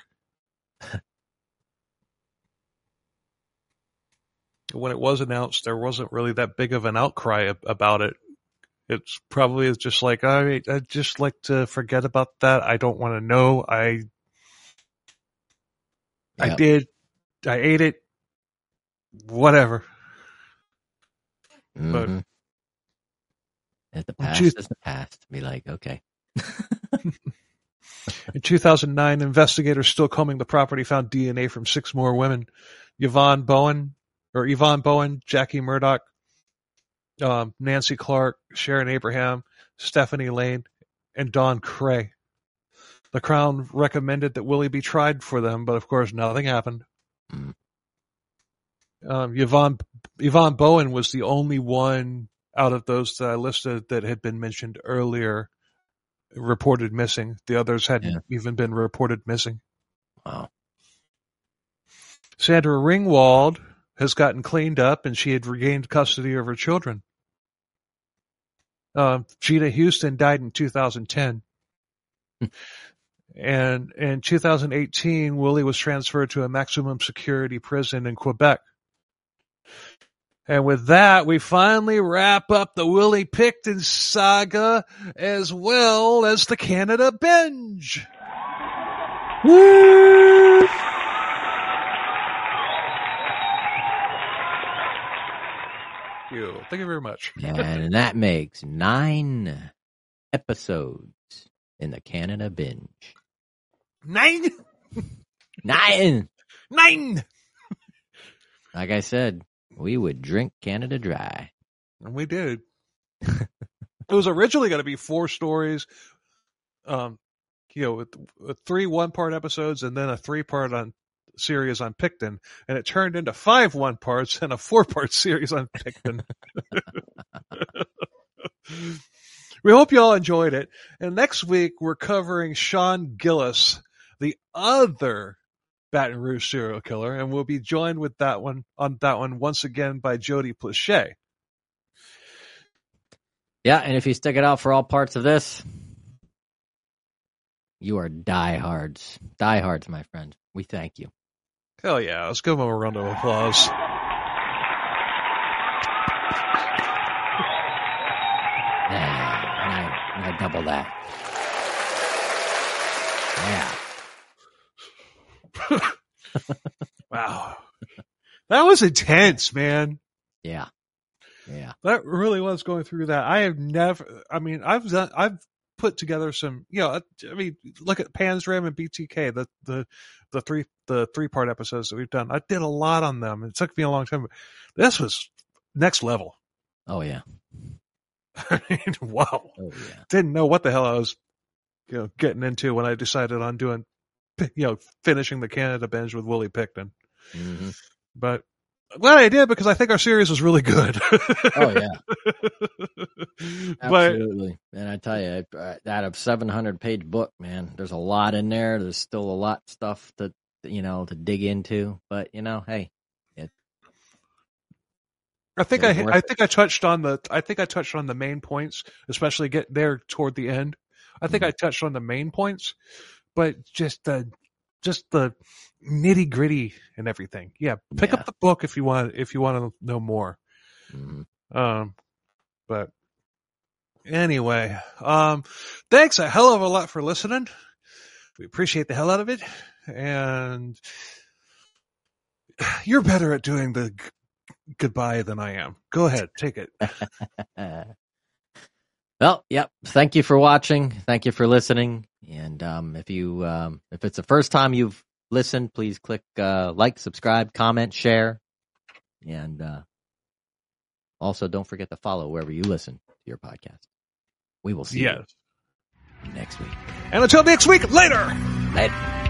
When it was announced, there wasn't really that big of an outcry ab- about it. It's probably just like, all right, I'd just like to forget about that. I don't want to know. I, I Yep. did. I ate it. Whatever. Mhm. If the past Choose- is the past, be like, okay. In two thousand nine, investigators still combing the property found D N A from six more women. Yvonne Bowen, or Yvonne Bowen, Jackie Murdoch, um, Nancy Clark, Sharon Abraham, Stephanie Lane, and Dawn Cray. The Crown recommended that Willie be tried for them, but of course nothing happened. Mm. Um, Yvonne, Yvonne Bowen was the only one out of those that I listed that had been mentioned earlier reported missing. The others hadn't Yeah. even been reported missing. Wow. Sandra Ringwald has gotten cleaned up and she had regained custody of her children. Uh, Gina Houston died in two thousand ten. And in two thousand eighteen, Willie was transferred to a maximum security prison in Quebec. And with that, we finally wrap up the Willie Pickton saga as well as the Canada binge. Woo! Thank you. Thank you very much. And that makes nine episodes in the Canada binge. Nine! Nine! Nine! Like I said, we would drink Canada dry. And we did. It was originally going to be four stories, um, you know, with, with three one-part episodes and then a three-part on series on Pickton, and it turned into five one-parts and a four-part series on Pickton. We hope you all enjoyed it. And next week we're covering Sean Gillis, the other Baton Rouge serial killer, and we'll be joined with that one on that one once again by Jody Plauché. Yeah, and if you stick it out for all parts of this, you are diehards. Diehards, my friend. We thank you. Hell yeah. Let's give them a round of applause. Yeah, and I, and I double that. Yeah. Wow. That was intense, man. Yeah. Yeah. That really was going through that. I have never, I mean, I've done, I've put together some, you know, I mean, look at Panzram and B T K, the, the, the three, the three part episodes that we've done. I did a lot on them. It took me a long time. But this was next level. Oh, yeah. I mean, wow. Oh, yeah. Didn't know what the hell I was, you know, getting into when I decided on doing, you know, finishing the Canada binge with Willie Pickton. Mm-hmm. But I'm glad I did because I think our series was really good. Oh, yeah. But Absolutely. And I tell you, out of seven hundred page book, man, there's a lot in there. There's still a lot of stuff to, you know, to dig into. But, you know, hey. It, I think It was I, worth I it. think I touched on the, I think I touched on the main points, especially get there toward the end. I think Mhm. I touched on the main points, but just the, just the nitty gritty and everything. Yeah. Pick Yeah. up the book if you want, if you want to know more. mhm. Um, but anyway, um, thanks a hell of a lot for listening. We appreciate the hell out of it. And you're better at doing the g- goodbye than I am. Go ahead. Take it. Well, yep. Thank you for watching. Thank you for listening. And um, if you um, if it's the first time you've listened, please click uh, like, subscribe, comment, share, and uh, also don't forget to follow wherever you listen to your podcast. We will see Yes. you next week. And until next week, later. Later.